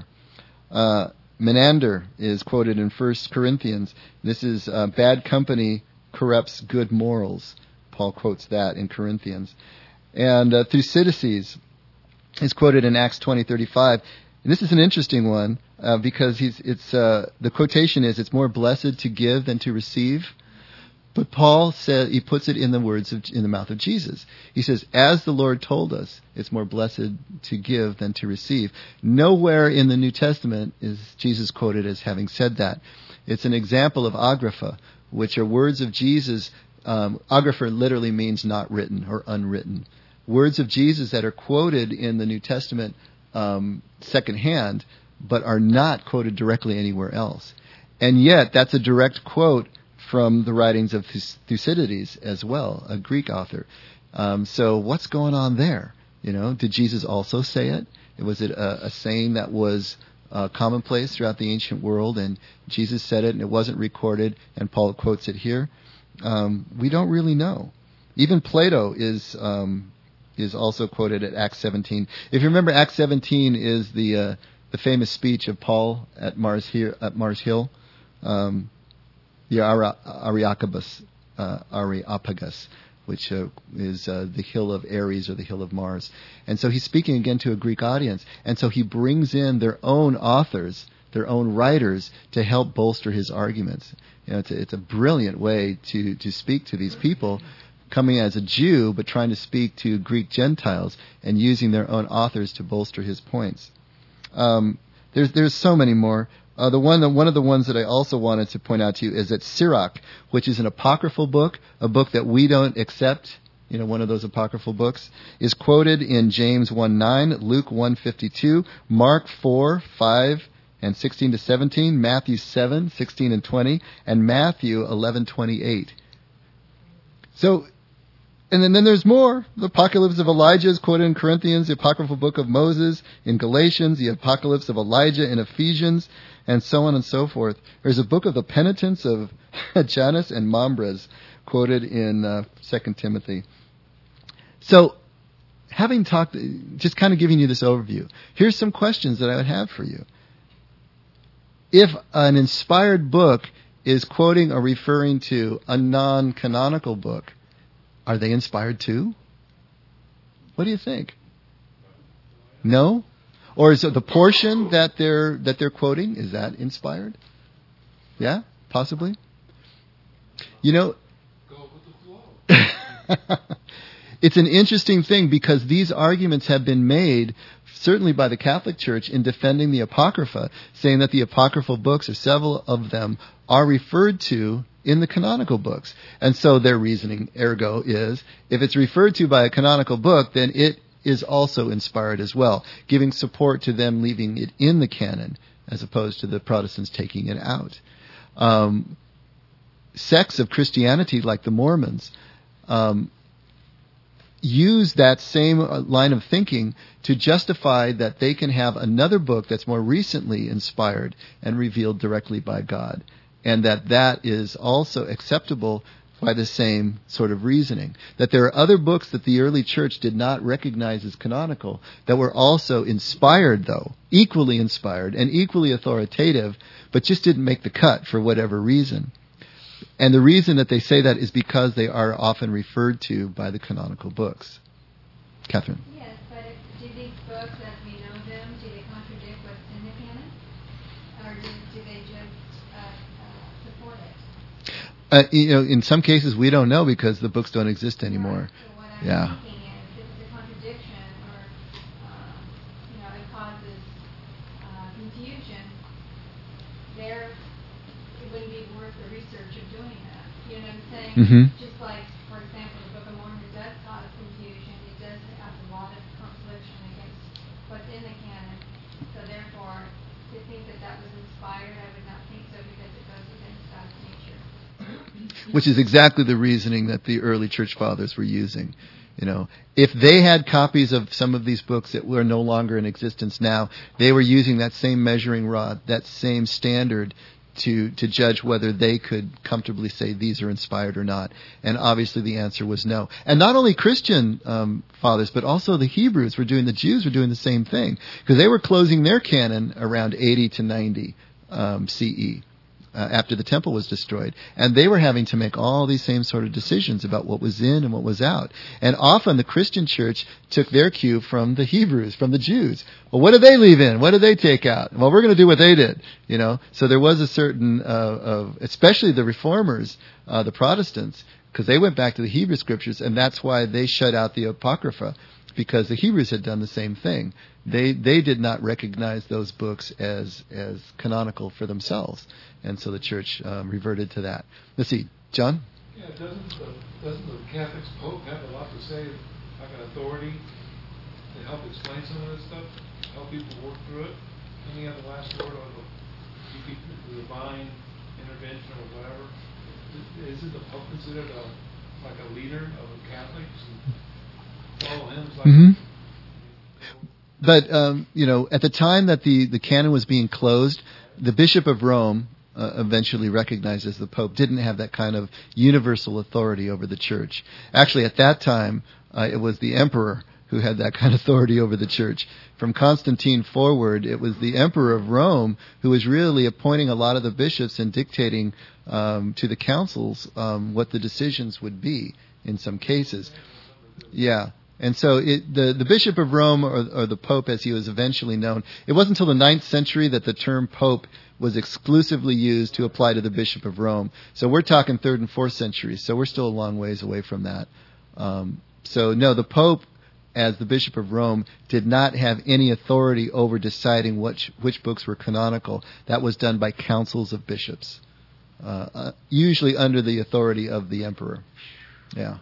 Speaker 1: Menander is quoted in 1 Corinthians. This is bad company corrupts good morals. Paul quotes that in Corinthians. And Thucydides is quoted in Acts 20:35. And this is an interesting one because the quotation is, "It's more blessed to give than to receive." But Paul said, he puts it in the mouth of Jesus. He says, "As the Lord told us, it's more blessed to give than to receive." Nowhere in the New Testament is Jesus quoted as having said that. It's an example of agrapha, which are words of Jesus. Agrapha literally means not written or unwritten. Words of Jesus that are quoted in the New Testament secondhand, but are not quoted directly anywhere else. And yet, that's a direct quote from the writings of Thucydides as well, a Greek author. So what's going on there? Did Jesus also say it? Was it a saying that was commonplace throughout the ancient world, and Jesus said it, and it wasn't recorded, and Paul quotes it here? We don't really know. Even Plato is also quoted at Acts 17. If you remember, Acts 17 is the famous speech of Paul at Mars Hill, the Areopagus, which is the hill of Ares or the hill of Mars. And so he's speaking again to a Greek audience, and so he brings in their own authors, their own writers, to help bolster his arguments. It's a brilliant way to speak to these people, coming as a Jew, but trying to speak to Greek Gentiles and using their own authors to bolster his points. There's so many more. One of the ones that I also wanted to point out to you is that Sirach, which is an apocryphal book, a book that we don't accept, one of those apocryphal books, is quoted in James 1:9, Luke 1:52, Mark 4:5 and 16 to 17, Matthew 7:16 and 20, and Matthew 11:28. So And then there's more. The Apocalypse of Elijah is quoted in Corinthians, the Apocryphal Book of Moses in Galatians, the Apocalypse of Elijah in Ephesians, and so on and so forth. There's a book of the penitence of Jannes and Mambres quoted in 2 Timothy. So, having talked, just kind of giving you this overview, here's some questions that I would have for you. If an inspired book is quoting or referring to a non-canonical book, are they inspired too? What do you think? No? Or is it the portion that they're quoting, is that inspired? Yeah, possibly. You know,
Speaker 2: Go with the flow.
Speaker 1: it's an interesting thing because these arguments have been made certainly by the Catholic Church in defending the Apocrypha, saying that the apocryphal books, or several of them, are referred to in the canonical books. And so their reasoning, ergo, is if it's referred to by a canonical book, then it is also inspired as well, giving support to them leaving it in the canon as opposed to the Protestants taking it out. Sects of Christianity, like the Mormons, use that same line of thinking to justify that they can have another book that's more recently inspired and revealed directly by God, and that is also acceptable by the same sort of reasoning. That there are other books that the early church did not recognize as canonical that were also inspired, though, equally inspired and equally authoritative, but just didn't make the cut for whatever reason. And the reason that they say that is because they are often referred to by the canonical books. Catherine?
Speaker 8: Yes, but do these books, as we know them, do they contradict what's in the canon? Or do they just support it?
Speaker 1: In some cases we don't know because the books don't exist anymore.
Speaker 8: Right. So what
Speaker 1: Yeah.
Speaker 8: I'm thinking is, if it's a contradiction or, it causes confusion, it wouldn't be worth the research of doing that. You know what I'm saying?
Speaker 1: Mhm.
Speaker 8: Just like, for example, the Book of Mormon does cause confusion. It does have a lot of confliction against what's in the canon. So therefore, to think that was inspired, I would not think so because it goes against God's nature.
Speaker 1: Which is exactly the reasoning that the early church fathers were using. If they had copies of some of these books that were no longer in existence now, they were using that same measuring rod, that same standard to judge whether they could comfortably say these are inspired or not. And obviously the answer was no. And not only Christian fathers, but also the Jews were doing the same thing, because they were closing their canon around 80 to 90 CE. After the temple was destroyed. And they were having to make all these same sort of decisions about what was in and what was out. And often the Christian church took their cue from the Hebrews, from the Jews. Well, what did they leave in? What did they take out? Well, we're going to do what they did. So there was a certain, especially the Reformers, the Protestants, because they went back to the Hebrew scriptures, and that's why they shut out the Apocrypha, because the Hebrews had done the same thing. They did not recognize those books as canonical for themselves. And so the church reverted to that. Let's see, John?
Speaker 2: Yeah, doesn't the Catholic Pope have a lot to say, like an authority, to help explain some of this stuff, help people work through it? Doesn't he have the last word on the divine intervention or whatever? Isn't the Pope considered like a leader of the Catholics? And follow him like...
Speaker 1: Mm-hmm. But, at the time that the canon was being closed, the Bishop of Rome, eventually recognized as the Pope, didn't have that kind of universal authority over the church. Actually, at that time, it was the Emperor who had that kind of authority over the church. From Constantine forward, it was the Emperor of Rome who was really appointing a lot of the bishops and dictating to the councils what the decisions would be in some cases. Yeah. And so the Bishop of Rome, or the Pope as he was eventually known, it wasn't until the 9th century that the term Pope was exclusively used to apply to the Bishop of Rome. So we're talking 3rd and 4th centuries, so we're still a long ways away from that. So no, the Pope, as the Bishop of Rome, did not have any authority over deciding which books were canonical. That was done by councils of bishops, usually under the authority of the Emperor. Yeah.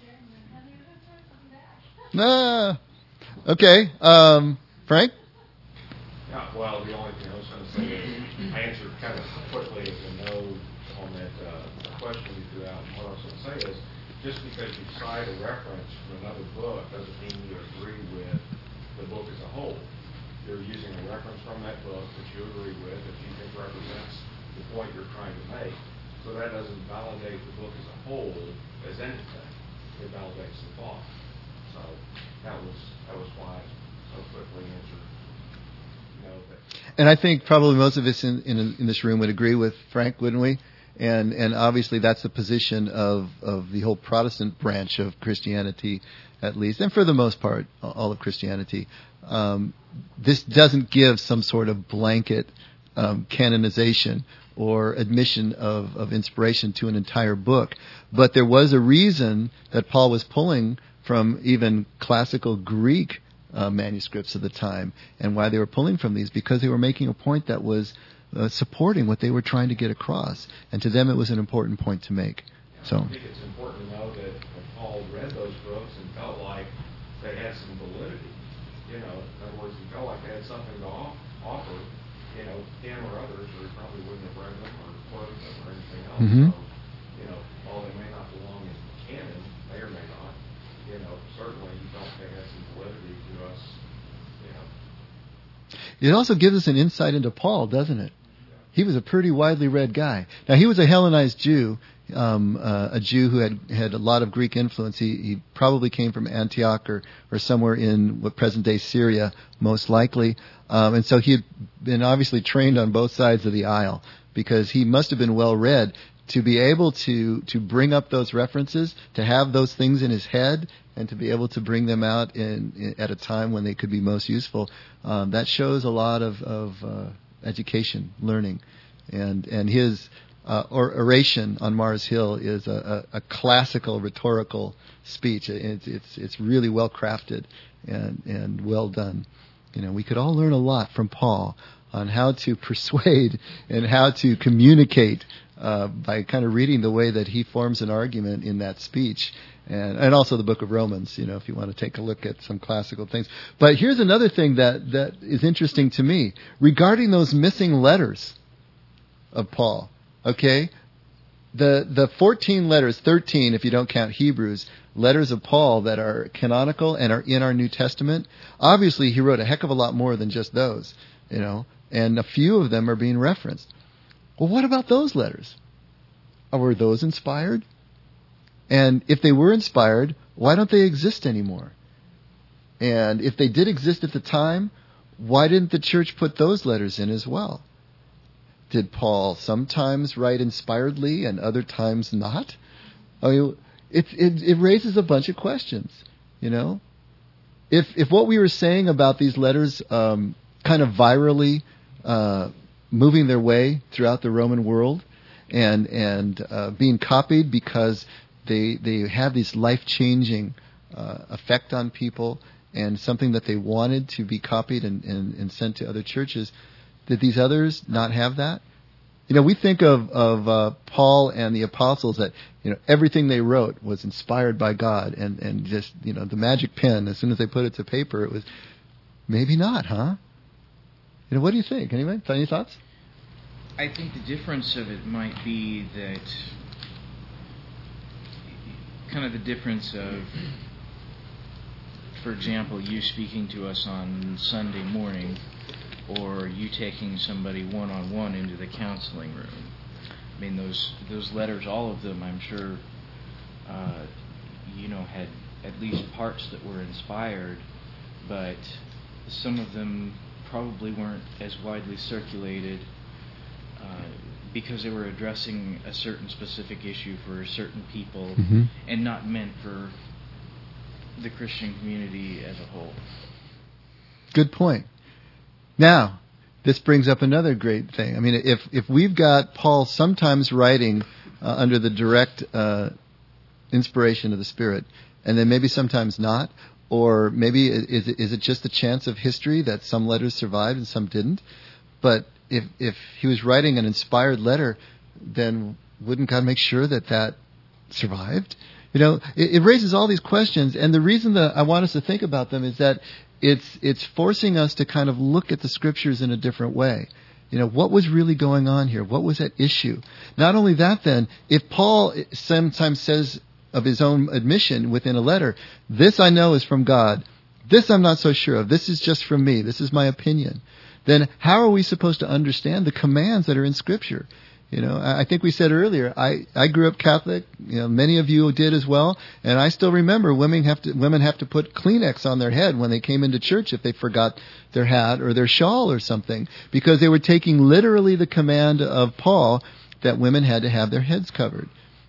Speaker 1: Okay. Frank?
Speaker 9: Yeah, well, the only thing I was going to say is I answered kind of quickly as a no on that question you threw out. And what I was going to say is just because you cite a reference from another book doesn't mean you agree with the book as a whole. You're using a reference from that book that you agree with, that you think represents the point you're trying to make. So that doesn't validate the book as a whole as anything. It validates the thought. So that was why I so quickly answered no.
Speaker 1: And I think probably most of us in this room would agree with Frank, wouldn't we? And obviously that's the position of the whole Protestant branch of Christianity, at least, and for the most part, all of Christianity. This doesn't give some sort of blanket canonization or admission of inspiration to an entire book. But there was a reason that Paul was pulling from even classical Greek manuscripts of the time, and why they were pulling from these, because they were making a point that was supporting what they were trying to get across, and to them it was an important point to make. So
Speaker 9: I think it's important to know that Paul read those books and felt like they had some validity. In other words, he felt like they had something to offer. Him or others, or he probably wouldn't have read them or quoted them or anything else.
Speaker 1: Mm-hmm.
Speaker 9: So, while they may not belong in canon, may or may not, certainly he felt they had some validity to us.
Speaker 1: It also gives us an insight into Paul, doesn't it? He was a pretty widely read guy. Now, he was a Hellenized Jew, a Jew who had a lot of Greek influence. He probably came from Antioch or somewhere in what present-day Syria, most likely. And so he had been obviously trained on both sides of the aisle, because he must have been well-read to be able to bring up those references, to have those things in his head, and to be able to bring them out at a time when they could be most useful. That shows a lot of education, learning. And his oration on Mars Hill is a classical rhetorical speech. It's really well crafted and well done. We could all learn a lot from Paul on how to persuade and how to communicate by kind of reading the way that he forms an argument in that speech. And also the book of Romans, if you want to take a look at some classical things. But here's another thing that is interesting to me regarding those missing letters of Paul. Okay? The 14 letters, 13 if you don't count Hebrews, letters of Paul that are canonical and are in our New Testament, obviously he wrote a heck of a lot more than just those, and a few of them are being referenced. Well, what about those letters? Were those inspired? And if they were inspired, why don't they exist anymore? And if they did exist at the time, why didn't the church put those letters in as well? Did Paul sometimes write inspiredly and other times not? It raises a bunch of questions, If what we were saying about these letters kind of virally moving their way throughout the Roman world and being copied because they have this life-changing effect on people and something that they wanted to be copied and sent to other churches, did these others not have that? We think of Paul and the apostles that everything they wrote was inspired by God and just the magic pen, as soon as they put it to paper, it was maybe not, huh? What do you think? Anybody? Any thoughts?
Speaker 10: I think the difference of it might be that kind of the difference of, for example, you speaking to us on Sunday morning, or you taking somebody one-on-one into the counseling room. I mean, those letters, all of them, I'm sure, had at least parts that were inspired, but some of them probably weren't as widely circulated because they were addressing a certain specific issue for certain people,
Speaker 1: mm-hmm.
Speaker 10: and not meant for the Christian community as a whole.
Speaker 1: Good point. Now, this brings up another great thing. I mean, if we've got Paul sometimes writing under the direct inspiration of the Spirit, and then maybe sometimes not, or maybe is it just a chance of history that some letters survived and some didn't? But if he was writing an inspired letter, then wouldn't God make sure that survived? It raises all these questions, and the reason that I want us to think about them is that it's forcing us to kind of look at the Scriptures in a different way. What was really going on here? What was at issue? Not only that, then, if Paul sometimes says of his own admission within a letter, this I know is from God. This I'm not so sure of. This is just from me. This is my opinion. Then how are we supposed to understand the commands that are in Scripture? I think we said earlier, I grew up Catholic. Many of you did as well. And I still remember women have to put Kleenex on their head when they came into church if they forgot their hat or their shawl or something, because they were taking literally the command of Paul that women had to have their heads covered.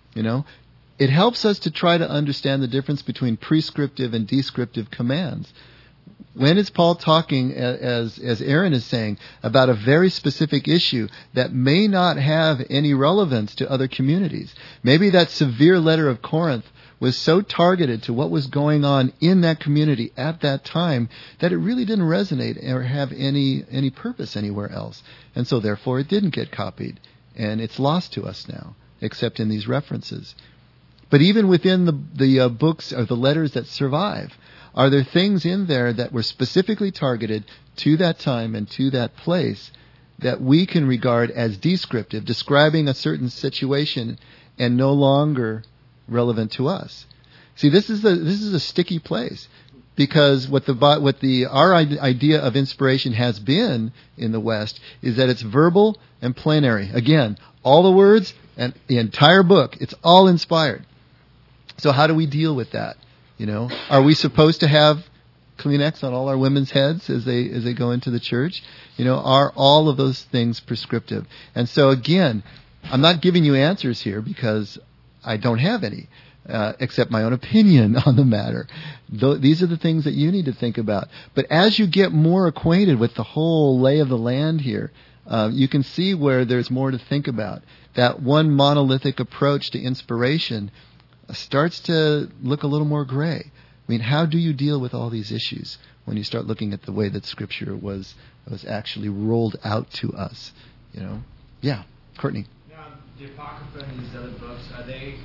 Speaker 1: It helps us to try to understand the difference between prescriptive and descriptive commands. When is Paul talking, as Aaron is saying, about a very specific issue that may not have any relevance to other communities? Maybe that severe letter of Corinth was so targeted to what was going on in that community at that time that it really didn't resonate or have any purpose anywhere else. And so therefore it didn't get copied. And it's lost to us now, except in these references. But even within the books or the letters that survive, are there things in there that were specifically targeted to that time and to that place that we can regard as descriptive, describing a certain situation and no longer relevant to us? See, this is a sticky place, because our idea of inspiration has been in the West is that it's verbal and plenary. Again, all the words and the entire book, it's all inspired. So how do we deal with that? Are we supposed to have Kleenex on all our women's heads as they go into the church? Are all of those things prescriptive? And so again, I'm not giving you answers here because I don't have any, except my own opinion on the matter. These are the things that you need to think about. But as you get more acquainted with the whole lay of the land here, you can see where there's more to think about. That one monolithic approach to inspiration starts to look a little more gray. How do you deal with all these issues when you start looking at the way that Scripture was actually rolled out to us? Yeah, Courtney.
Speaker 7: Now, the Apocrypha and these other books, are they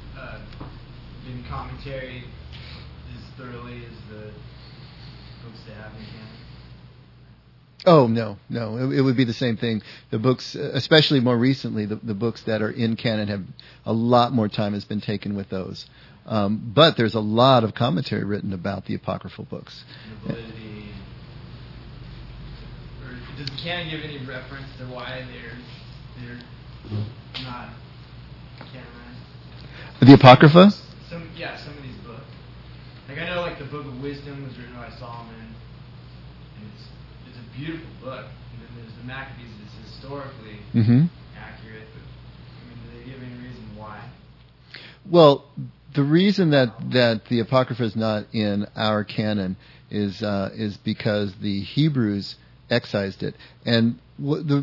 Speaker 7: been commentary as thoroughly as the books they have in canon?
Speaker 1: Oh, no. It would be the same thing. The books, especially more recently, the books that are in canon have a lot more time has been taken with those. But there's a lot of commentary written about the apocryphal books.
Speaker 7: The validity, or does the canon give any reference to why they're not canonized?
Speaker 1: The Apocrypha?
Speaker 7: Some of these books. I know, the Book of Wisdom was written by Solomon. It's a beautiful book. And then there's the Maccabees that's historically accurate, but do they give any reason why?
Speaker 1: Well, the reason that the Apocrypha is not in our canon is because the Hebrews excised it. And we'll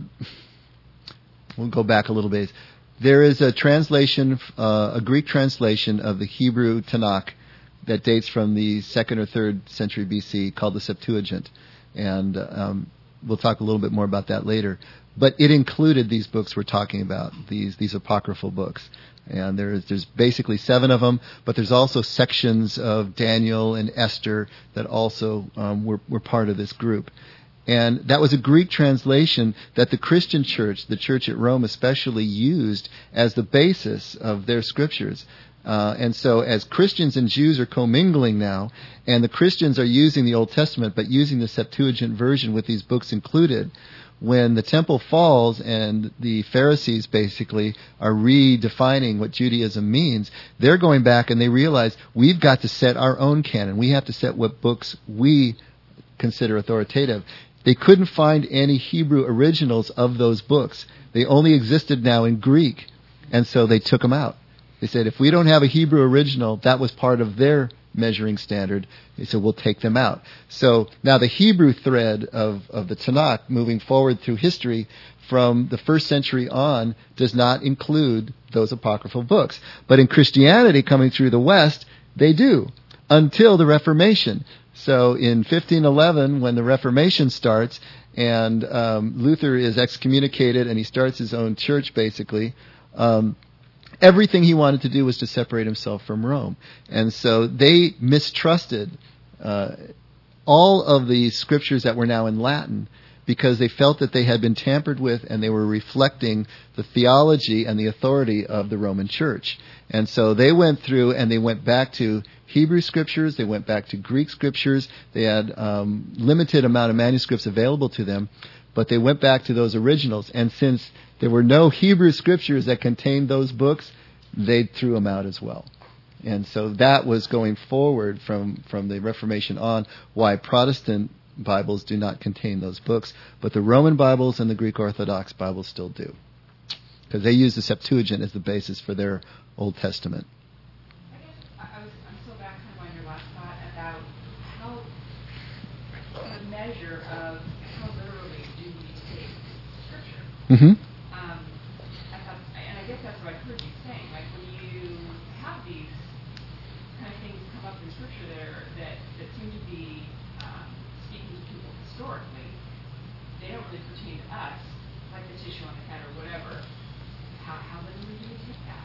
Speaker 1: go back a little bit. There is a translation, a Greek translation of the Hebrew Tanakh that dates from the 2nd or 3rd century BC called the Septuagint. And we'll talk a little bit more about that later. But it included these books we're talking about, these apocryphal books. And there's basically 7 of them, but there's also sections of Daniel and Esther that also were part of this group. And that was a Greek translation that the Christian church, the church at Rome especially, used as the basis of their scriptures. And so as Christians and Jews are commingling now, and the Christians are using the Old Testament, but using the Septuagint version with these books included, when the temple falls and the Pharisees basically are redefining what Judaism means, they're going back and they realize we've got to set our own canon. We have to set what books we consider authoritative. They couldn't find any Hebrew originals of those books. They only existed now in Greek, and so they took them out. They said, if we don't have a Hebrew original, that was part of their measuring standard. They said, we'll take them out. So now the Hebrew thread of the Tanakh moving forward through history from the 1st century on does not include those apocryphal books. But in Christianity coming through the West, they do, until the Reformation. So in 1511, when the Reformation starts, and Luther is excommunicated and he starts his own church basically, everything he wanted to do was to separate himself from Rome. And so they mistrusted all of the scriptures that were now in Latin because they felt that they had been tampered with and they were reflecting the theology and the authority of the Roman Church. And so they went through and they went back to Hebrew scriptures, they went back to Greek scriptures. They had limited amount of manuscripts available to them, but they went back to those originals. And since there were no Hebrew scriptures that contained those books, they threw them out as well. And so that was going forward from the Reformation on, why Protestant Bibles do not contain those books, but the Roman Bibles and the Greek Orthodox Bibles still do, because they use the Septuagint as the basis for their Old Testament.
Speaker 11: I'm still back kind of on your last thought about how the measure of how literally do we take Scripture.
Speaker 1: Mm-hmm.
Speaker 11: And I guess that's what I heard you saying. Like when you have these kind of things come up in Scripture that seem to be speaking to people historically, they don't really pertain to us, like the tissue on the head or whatever. How literally do we take that?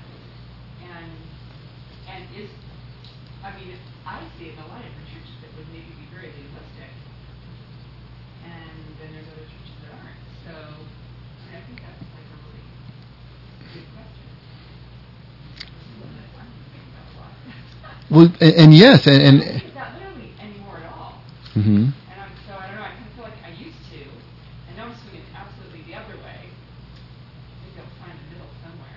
Speaker 11: And is, I mean, I see it in a lot of different churches that would maybe be very legalistic, and then there's other churches that aren't. So, I think that's like a really good question. I'm thinking about a lot.
Speaker 1: Well, and yes, and
Speaker 11: It's not literally anymore at all.
Speaker 1: mm-hmm.
Speaker 11: And so I don't know. I kind of feel like I used to, and now I'm swinging absolutely the other way. Maybe I'll find the middle somewhere.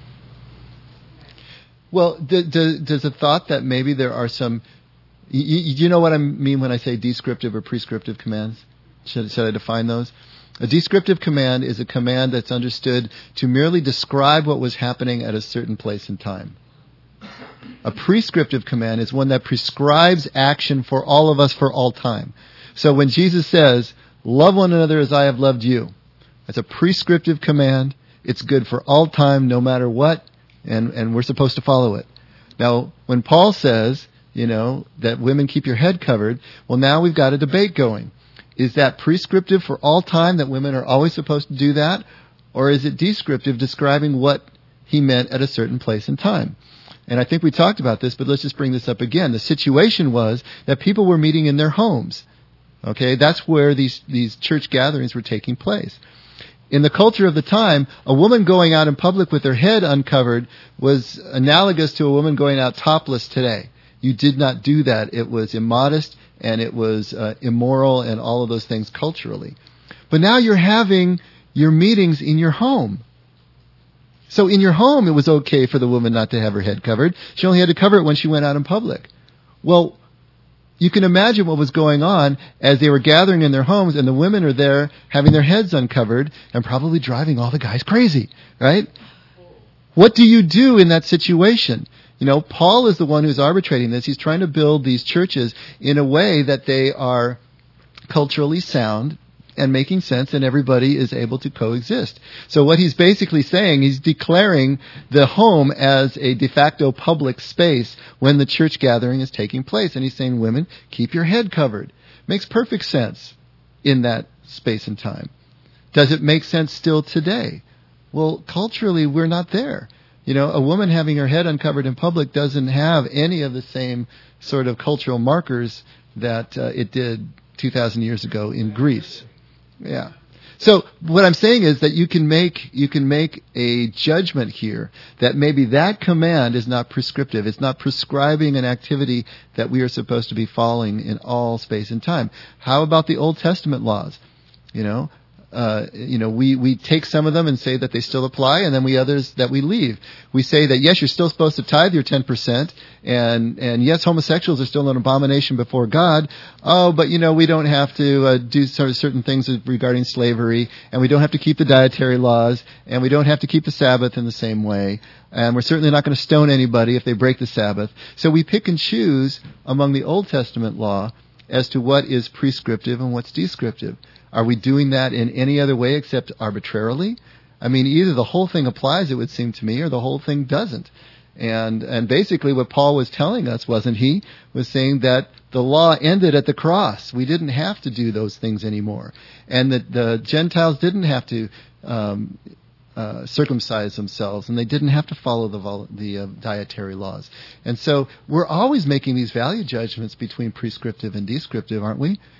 Speaker 1: Well, does the thought that maybe there are some, you know what I mean when I say descriptive or prescriptive commands? Should I define those? A descriptive command is a command that's understood to merely describe what was happening at a certain place and time. A prescriptive command is one that prescribes action for all of us for all time. So when Jesus says, love one another as I have loved you, that's a prescriptive command. It's good for all time, no matter what, and we're supposed to follow it. Now, when Paul says, that women keep your head covered, well, now we've got a debate going. Is that prescriptive for all time, that women are always supposed to do that? Or is it descriptive, describing what he meant at a certain place and time? And I think we talked about this, but let's just bring this up again. The situation was that people were meeting in their homes. Okay, that's where these church gatherings were taking place. In the culture of the time, a woman going out in public with her head uncovered was analogous to a woman going out topless today. You did not do that. It was immodest and it was immoral and all of those things culturally. But now you're having your meetings in your home. So in your home, it was okay for the woman not to have her head covered. She only had to cover it when she went out in public. Well, you can imagine what was going on as they were gathering in their homes and the women are there having their heads uncovered and probably driving all the guys crazy, right? What do you do in that situation? Paul is the one who's arbitrating this. He's trying to build these churches in a way that they are culturally sound and making sense, and everybody is able to coexist. So what he's basically saying, he's declaring the home as a de facto public space when the church gathering is taking place. And he's saying, women, keep your head covered. Makes perfect sense in that space and time. Does it make sense still today? Well, culturally, we're not there. A woman having her head uncovered in public doesn't have any of the same sort of cultural markers that it did 2,000 years ago in Greece. Yeah. So what I'm saying is that you can make a judgment here that maybe that command is not prescriptive. It's not prescribing an activity that we are supposed to be following in all space and time. How about the Old Testament laws? We take some of them and say that they still apply, and then others that we leave. We say that yes, you're still supposed to tithe your 10%, and yes, homosexuals are still an abomination before God. Oh, but we don't have to do sort of certain things regarding slavery, and we don't have to keep the dietary laws, and we don't have to keep the Sabbath in the same way, and we're certainly not going to stone anybody if they break the Sabbath. So we pick and choose among the Old Testament law as to what is prescriptive and what's descriptive. Are we doing that in any other way except arbitrarily? I mean, either the whole thing applies, it would seem to me, or the whole thing doesn't. And basically what Paul was telling us, wasn't he, was saying that the law ended at the cross. We didn't have to do those things anymore. And that the Gentiles didn't have to circumcise themselves, and they didn't have to follow the dietary laws. And so we're always making these value judgments between prescriptive and descriptive, aren't we?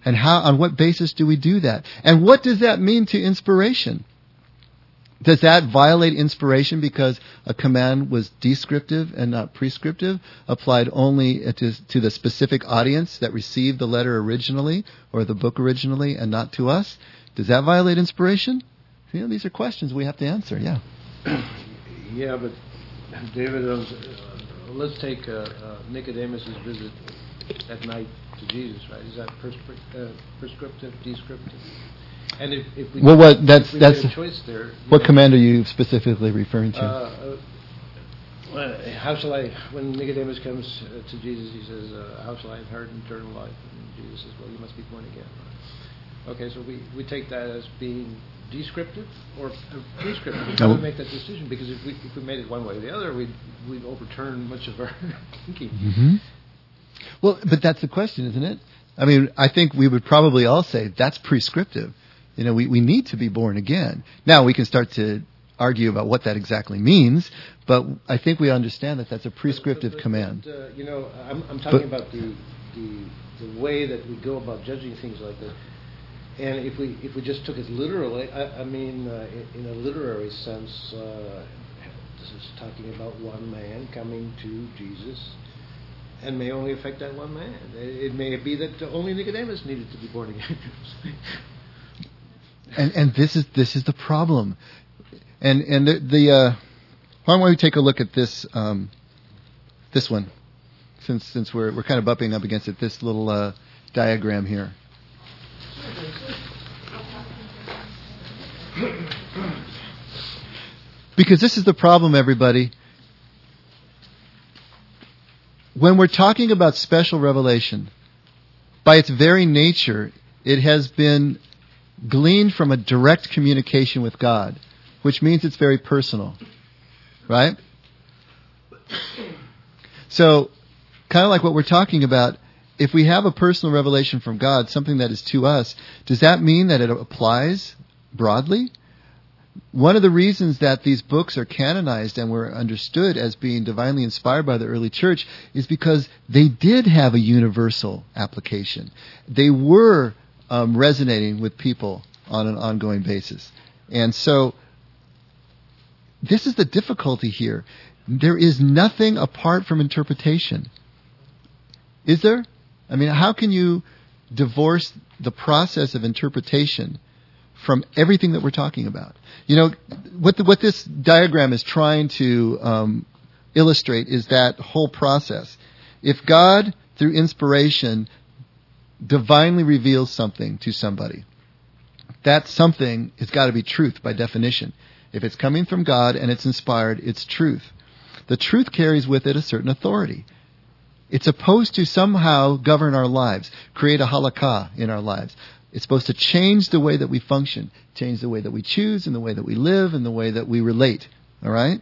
Speaker 1: And on what basis do we do that? And what does that mean to inspiration? Does that violate inspiration because a command was descriptive and not prescriptive, applied only to the specific audience that received the letter originally or the book originally and not to us? Does that violate inspiration? These are questions we have to answer, yeah.
Speaker 4: Yeah, but David, let's take Nicodemus' visit at night to Jesus, right? Is that prescriptive, descriptive? And if we
Speaker 1: that's
Speaker 4: made a choice there,
Speaker 1: what command are you specifically referring to?
Speaker 4: How shall I? When Nicodemus comes to Jesus, he says, "How shall I inherit eternal life?" And Jesus says, "Well, you must be born again." Right? Okay, so we take that as being descriptive or prescriptive. How do we make that decision? Because if we made it one way or the other, we'd overturn much of our thinking.
Speaker 1: Mm-hmm. Well, but that's the question, isn't it? I mean, I think we would probably all say that's prescriptive. We need to be born again. Now we can start to argue about what that exactly means, but I think we understand that that's a prescriptive command.
Speaker 4: But, I'm talking about the way that we go about judging things like that. And if we just took it literally, I mean, in a literary sense, this is talking about one man coming to Jesus, and may only affect that one man. It may be that only Nicodemus needed to be born again.
Speaker 1: and this is the problem. And why don't we take a look at this this one, since we're kind of bumping up against it. This little diagram here. Because this is the problem, everybody. When we're talking about special revelation, by its very nature, it has been gleaned from a direct communication with God, which means it's very personal. Right? So, kind of like what we're talking about, if we have a personal revelation from God, something that is to us, does that mean that it applies broadly? One of the reasons that these books are canonized and were understood as being divinely inspired by the early church is because they did have a universal application. They were resonating with people on an ongoing basis. And so, this is the difficulty here. There is nothing apart from interpretation. Is there? I mean, how can you divorce the process of interpretation from everything that we're talking about? What this diagram is trying to illustrate is that whole process. If God, through inspiration, divinely reveals something to somebody, that something has got to be truth by definition. If it's coming from God and it's inspired, it's truth. The truth carries with it a certain authority. It's supposed to somehow govern our lives, create a halakha in our lives. It's supposed to change the way that we function, change the way that we choose, and the way that we live, and the way that we relate. All right?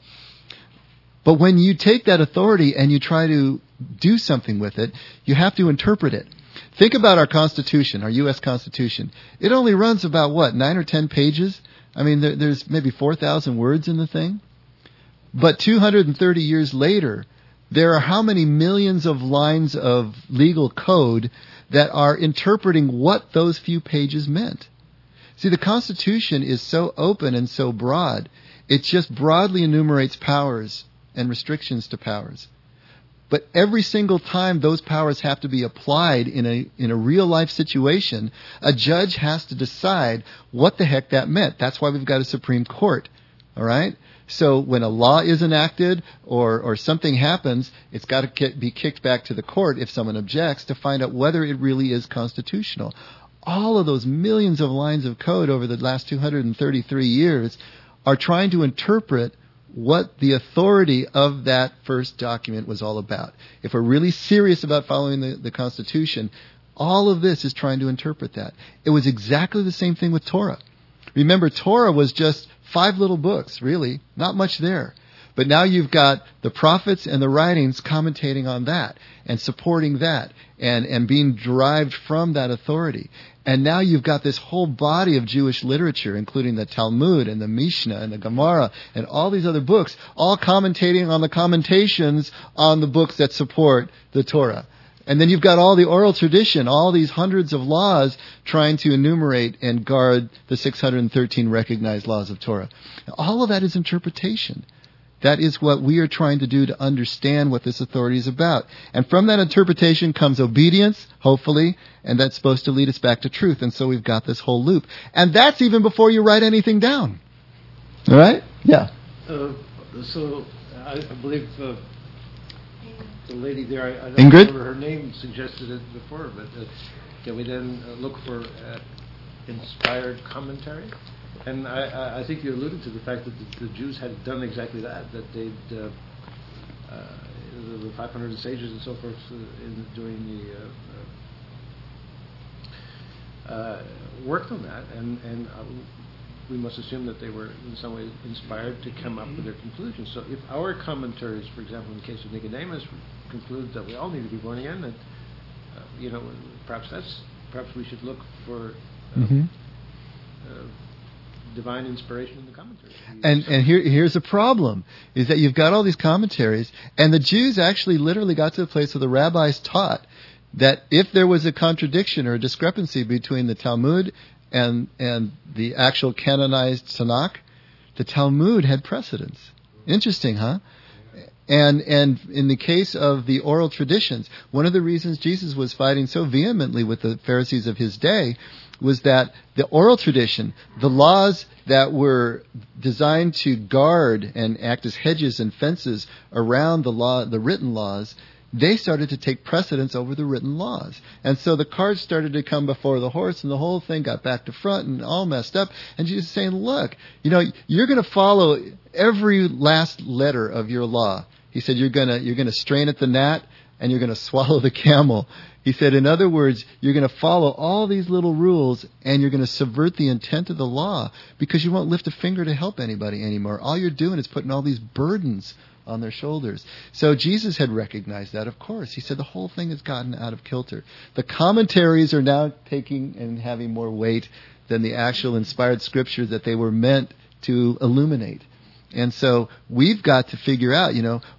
Speaker 1: But when you take that authority and you try to do something with it, you have to interpret it. Think about our Constitution, our U.S. Constitution. It only runs about, 9 or 10 pages? I mean, there's maybe 4,000 words in the thing. But 230 years later, there are how many millions of lines of legal code that are interpreting what those few pages meant. See, the Constitution is so open and so broad, it just broadly enumerates powers and restrictions to powers. But every single time those powers have to be applied in a real life situation, a judge has to decide what the heck that meant. That's why we've got a Supreme Court. All right? So when a law is enacted or something happens, it's got to be kicked back to the court if someone objects to find out whether it really is constitutional. All of those millions of lines of code over the last 233 years are trying to interpret what the authority of that first document was all about. If we're really serious about following the Constitution, all of this is trying to interpret that. It was exactly the same thing with Torah. Remember, Torah was just 5 little books, really, not much there. But now you've got the prophets and the writings commentating on that and supporting that and being derived from that authority. And now you've got this whole body of Jewish literature, including the Talmud and the Mishnah and the Gemara and all these other books, all commentating on the commentations on the books that support the Torah. And then you've got all the oral tradition, all these hundreds of laws trying to enumerate and guard the 613 recognized laws of Torah. All of that is interpretation. That is what we are trying to do to understand what this authority is about. And from that interpretation comes obedience, hopefully, and that's supposed to lead us back to truth. And so we've got this whole loop. And that's even before you write anything down. All right? Yeah.
Speaker 4: So I believe the lady there, I don't
Speaker 1: Ingrid?
Speaker 4: remember her name, suggested it before, but can we then look for inspired commentary? And I think you alluded to the fact that the Jews had done exactly that they'd, the 500 sages and so forth during the worked on that, and we must assume that they were in some way inspired to come up with their conclusions. So if our commentaries, for example, in the case of Nicodemus, conclude that we all need to be born again, that perhaps we should look for divine inspiration in the commentaries.
Speaker 1: And here's a problem, is that you've got all these commentaries, and the Jews actually literally got to the place where the rabbis taught that if there was a contradiction or a discrepancy between the Talmud and the actual canonized Tanakh, the Talmud had precedence. Interesting, huh? And in the case of the oral traditions, one of the reasons Jesus was fighting so vehemently with the Pharisees of his day was that the oral tradition, the laws that were designed to guard and act as hedges and fences around the written laws, they started to take precedence over the written laws. And so the cart started to come before the horse, and the whole thing got back to front and all messed up. And Jesus is saying, look, you're going to follow every last letter of your law. He said, you're going to strain at the gnat, and you're going to swallow the camel. He said, in other words, you're going to follow all these little rules, and you're going to subvert the intent of the law, because you won't lift a finger to help anybody anymore. All you're doing is putting all these burdens on their shoulders. So Jesus had recognized that, of course. He said the whole thing has gotten out of kilter. The commentaries are now taking and having more weight than the actual inspired scriptures that they were meant to illuminate. And so we've got to figure out,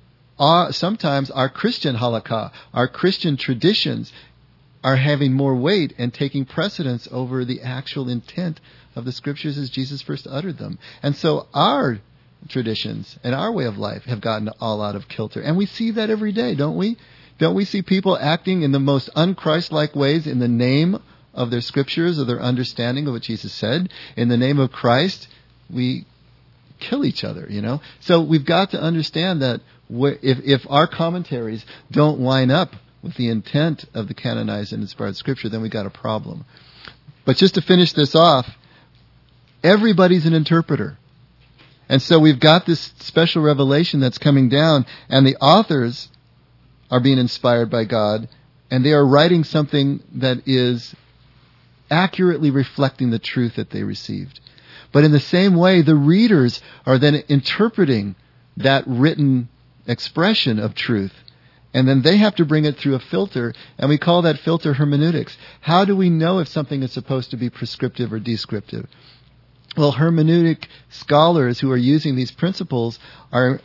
Speaker 1: sometimes our Christian halakha, our Christian traditions are having more weight and taking precedence over the actual intent of the scriptures as Jesus first uttered them. And so our traditions and our way of life have gotten all out of kilter. And we see that every day, don't we? Don't we see people acting in the most un-Christ-like ways in the name of their scriptures or their understanding of what Jesus said? In the name of Christ, we kill each other, So we've got to understand that if our commentaries don't line up with the intent of the canonized and inspired scripture, then we've got a problem. But just to finish this off, everybody's an interpreter. And so we've got this special revelation that's coming down, and the authors are being inspired by God, and they are writing something that is accurately reflecting the truth that they received. But in the same way, the readers are then interpreting that written expression of truth, and then they have to bring it through a filter, and we call that filter hermeneutics. How do we know if something is supposed to be prescriptive or descriptive? Well, hermeneutic scholars who are using these principles are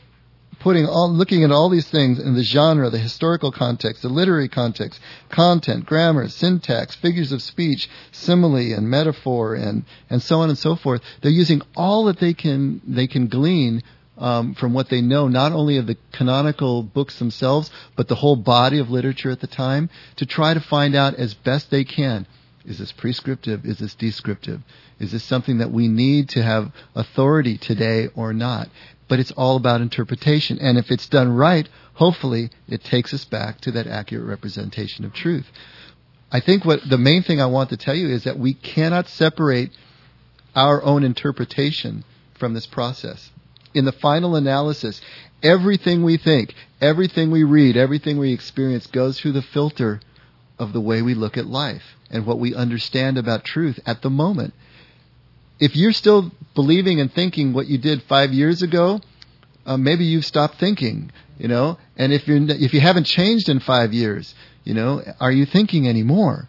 Speaker 1: looking at all these things in the genre, the historical context, the literary context, content, grammar, syntax, figures of speech, simile and metaphor, and so on and so forth. They're using all that they can glean from what they know, not only of the canonical books themselves, but the whole body of literature at the time, to try to find out as best they can, is this prescriptive? Is this descriptive? Is this something that we need to have authority today or not? But it's all about interpretation. And if it's done right, hopefully it takes us back to that accurate representation of truth. I think the main thing I want to tell you is that we cannot separate our own interpretation from this process. In the final analysis, everything we think, everything we read, everything we experience goes through the filter of the way we look at life and what we understand about truth at the moment. If you're still believing and thinking what you did 5 years ago, maybe you've stopped thinking, And if you haven't changed in 5 years, are you thinking anymore?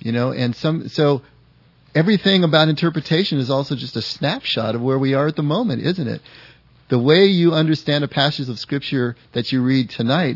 Speaker 1: So everything about interpretation is also just a snapshot of where we are at the moment, isn't it? The way you understand a passage of Scripture that you read tonight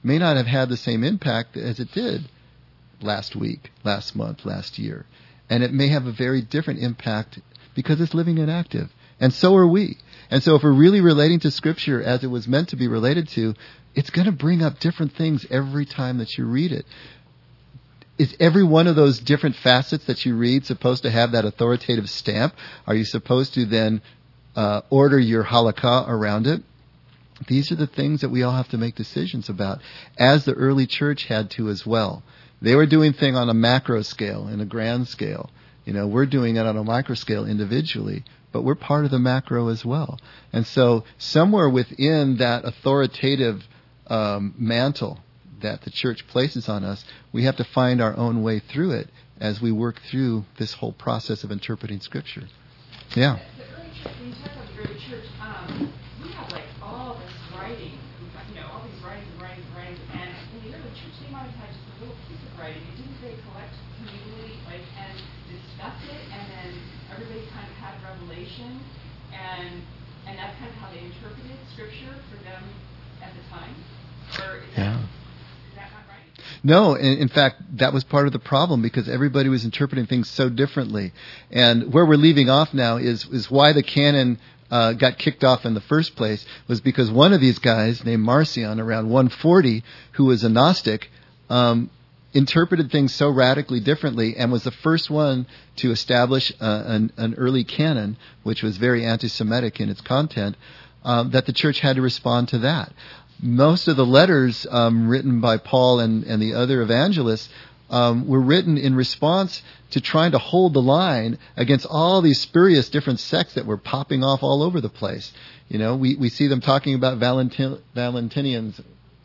Speaker 1: may not have had the same impact as it did last week, last month, last year. And it may have a very different impact because it's living and active. And so are we. And so if we're really relating to Scripture as it was meant to be related to, it's going to bring up different things every time that you read it. Is every one of those different facets that you read supposed to have that authoritative stamp? Are you supposed to then order your halakha around it? These are the things that we all have to make decisions about, as the early church had to as well. They were doing things on a macro scale and a grand scale. We're doing it on a micro scale individually, but we're part of the macro as well. And so somewhere within that authoritative mantle that the church places on us, we have to find our own way through it as we work through this whole process of interpreting Scripture. Yeah.
Speaker 11: The early church, when you talk about the early church, we have like all this writing, all these writings, and in the early church they might have had just a little piece of writing. Didn't they collect communally, and discuss it, and then everybody kind of had revelation, and that's kind of how they interpreted Scripture for them at the time? Or is that not right?
Speaker 1: No, in fact, that was part of the problem because everybody was interpreting things so differently. And where we're leaving off now is why the canon got kicked off in the first place was because one of these guys named Marcion around 140, who was a Gnostic, interpreted things so radically differently and was the first one to establish an early canon, which was very anti-Semitic in its content, that the church had to respond to that. Most of the letters written by Paul and the other evangelists were written in response to trying to hold the line against all these spurious different sects that were popping off all over the place. We see them talking about Valentinians,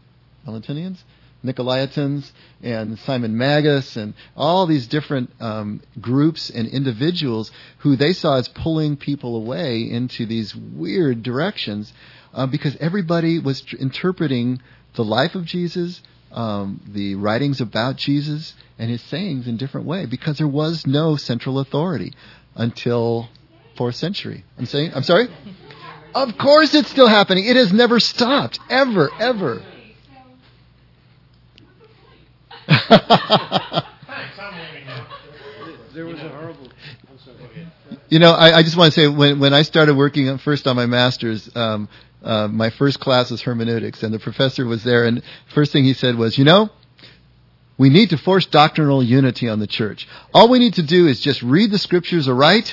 Speaker 1: Nicolaitans, and Simon Magus, and all these different groups and individuals who they saw as pulling people away into these weird directions because everybody was interpreting the life of Jesus, the writings about Jesus, and his sayings in different way because there was no central authority until 4th century. I'm sorry? Of course it's still happening. It has never stopped. Ever.
Speaker 4: There was a horrible...
Speaker 1: I just want to say, when I started working first on my master's, my first class was hermeneutics, and the professor was there, and first thing he said was, we need to force doctrinal unity on the church. All we need to do is just read the Scriptures aright,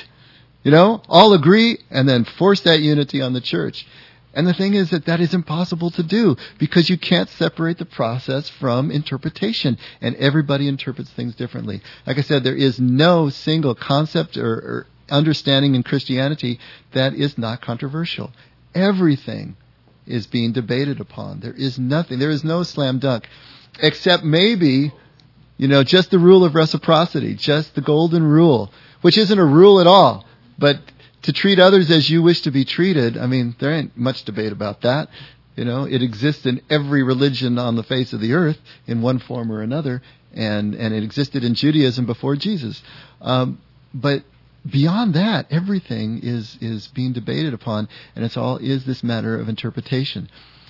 Speaker 1: all agree, and then force that unity on the church. And the thing is that is impossible to do because you can't separate the process from interpretation, and everybody interprets things differently. Like I said, there is no single concept or understanding in Christianity that is not controversial. Everything is being debated upon. There is nothing. There is no slam dunk, except maybe, just the rule of reciprocity, just the golden rule, which isn't a rule at all, but to treat others as you wish to be treated, there ain't much debate about that. It exists in every religion on the face of the earth in one form or another, and it existed in Judaism before Jesus. But beyond that, everything is being debated upon, and it's all is this matter of interpretation.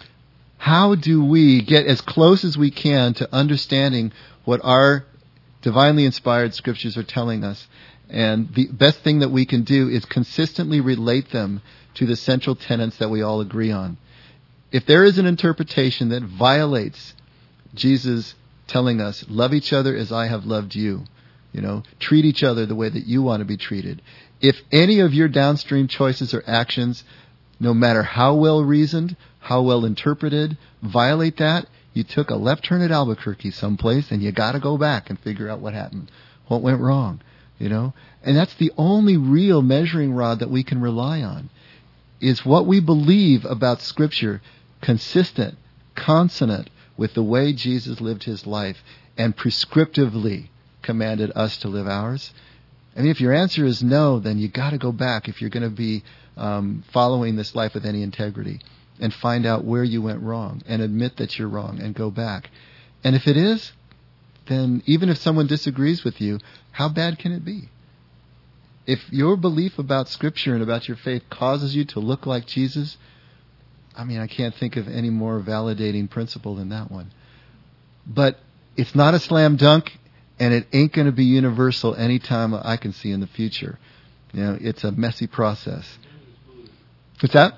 Speaker 1: How do we get as close as we can to understanding what our divinely inspired Scriptures are telling us? And the best thing that we can do is consistently relate them to the central tenets that we all agree on. If there is an interpretation that violates Jesus telling us, love each other as I have loved you, treat each other the way that you want to be treated. If any of your downstream choices or actions, no matter how well reasoned, how well interpreted, violate that, you took a left turn at Albuquerque someplace and you got to go back and figure out what happened, what went wrong. And that's the only real measuring rod that we can rely on, is what we believe about Scripture consistent, consonant with the way Jesus lived his life and prescriptively commanded us to live ours. If your answer is no, then you got to go back if you're going to be following this life with any integrity and find out where you went wrong and admit that you're wrong and go back. And if it is, then even if someone disagrees with you, how bad can it be? If your belief about Scripture and about your faith causes you to look like Jesus, I can't think of any more validating principle than that one. But it's not a slam dunk, and it ain't going to be universal anytime I can see in the future. It's a messy process. What's that?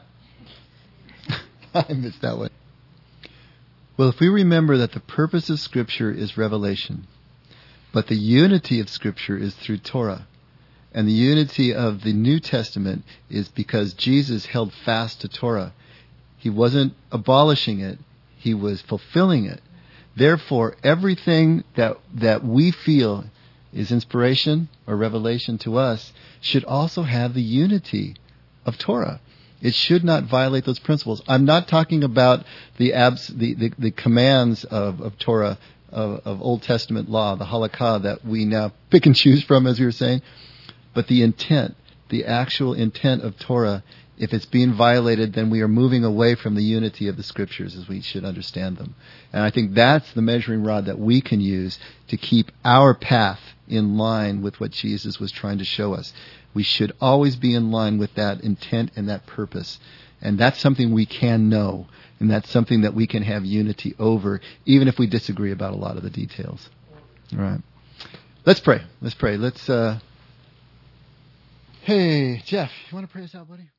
Speaker 1: I missed that one. Well, if we remember that the purpose of Scripture is revelation, but the unity of Scripture is through Torah, and the unity of the New Testament is because Jesus held fast to Torah. He wasn't abolishing it. He was fulfilling it. Therefore, everything that we feel is inspiration or revelation to us should also have the unity of Torah. It should not violate those principles. I'm not talking about the commands of Torah, of Old Testament law, the halakha that we now pick and choose from, as we were saying, but the intent, the actual intent of Torah. If it's being violated, then we are moving away from the unity of the Scriptures as we should understand them. And I think that's the measuring rod that we can use to keep our path in line with what Jesus was trying to show us. We should always be in line with that intent and that purpose. And that's something we can know. And that's something that we can have unity over, even if we disagree about a lot of the details. All right. Let's pray. Hey, Jeff, you want to pray us out, buddy?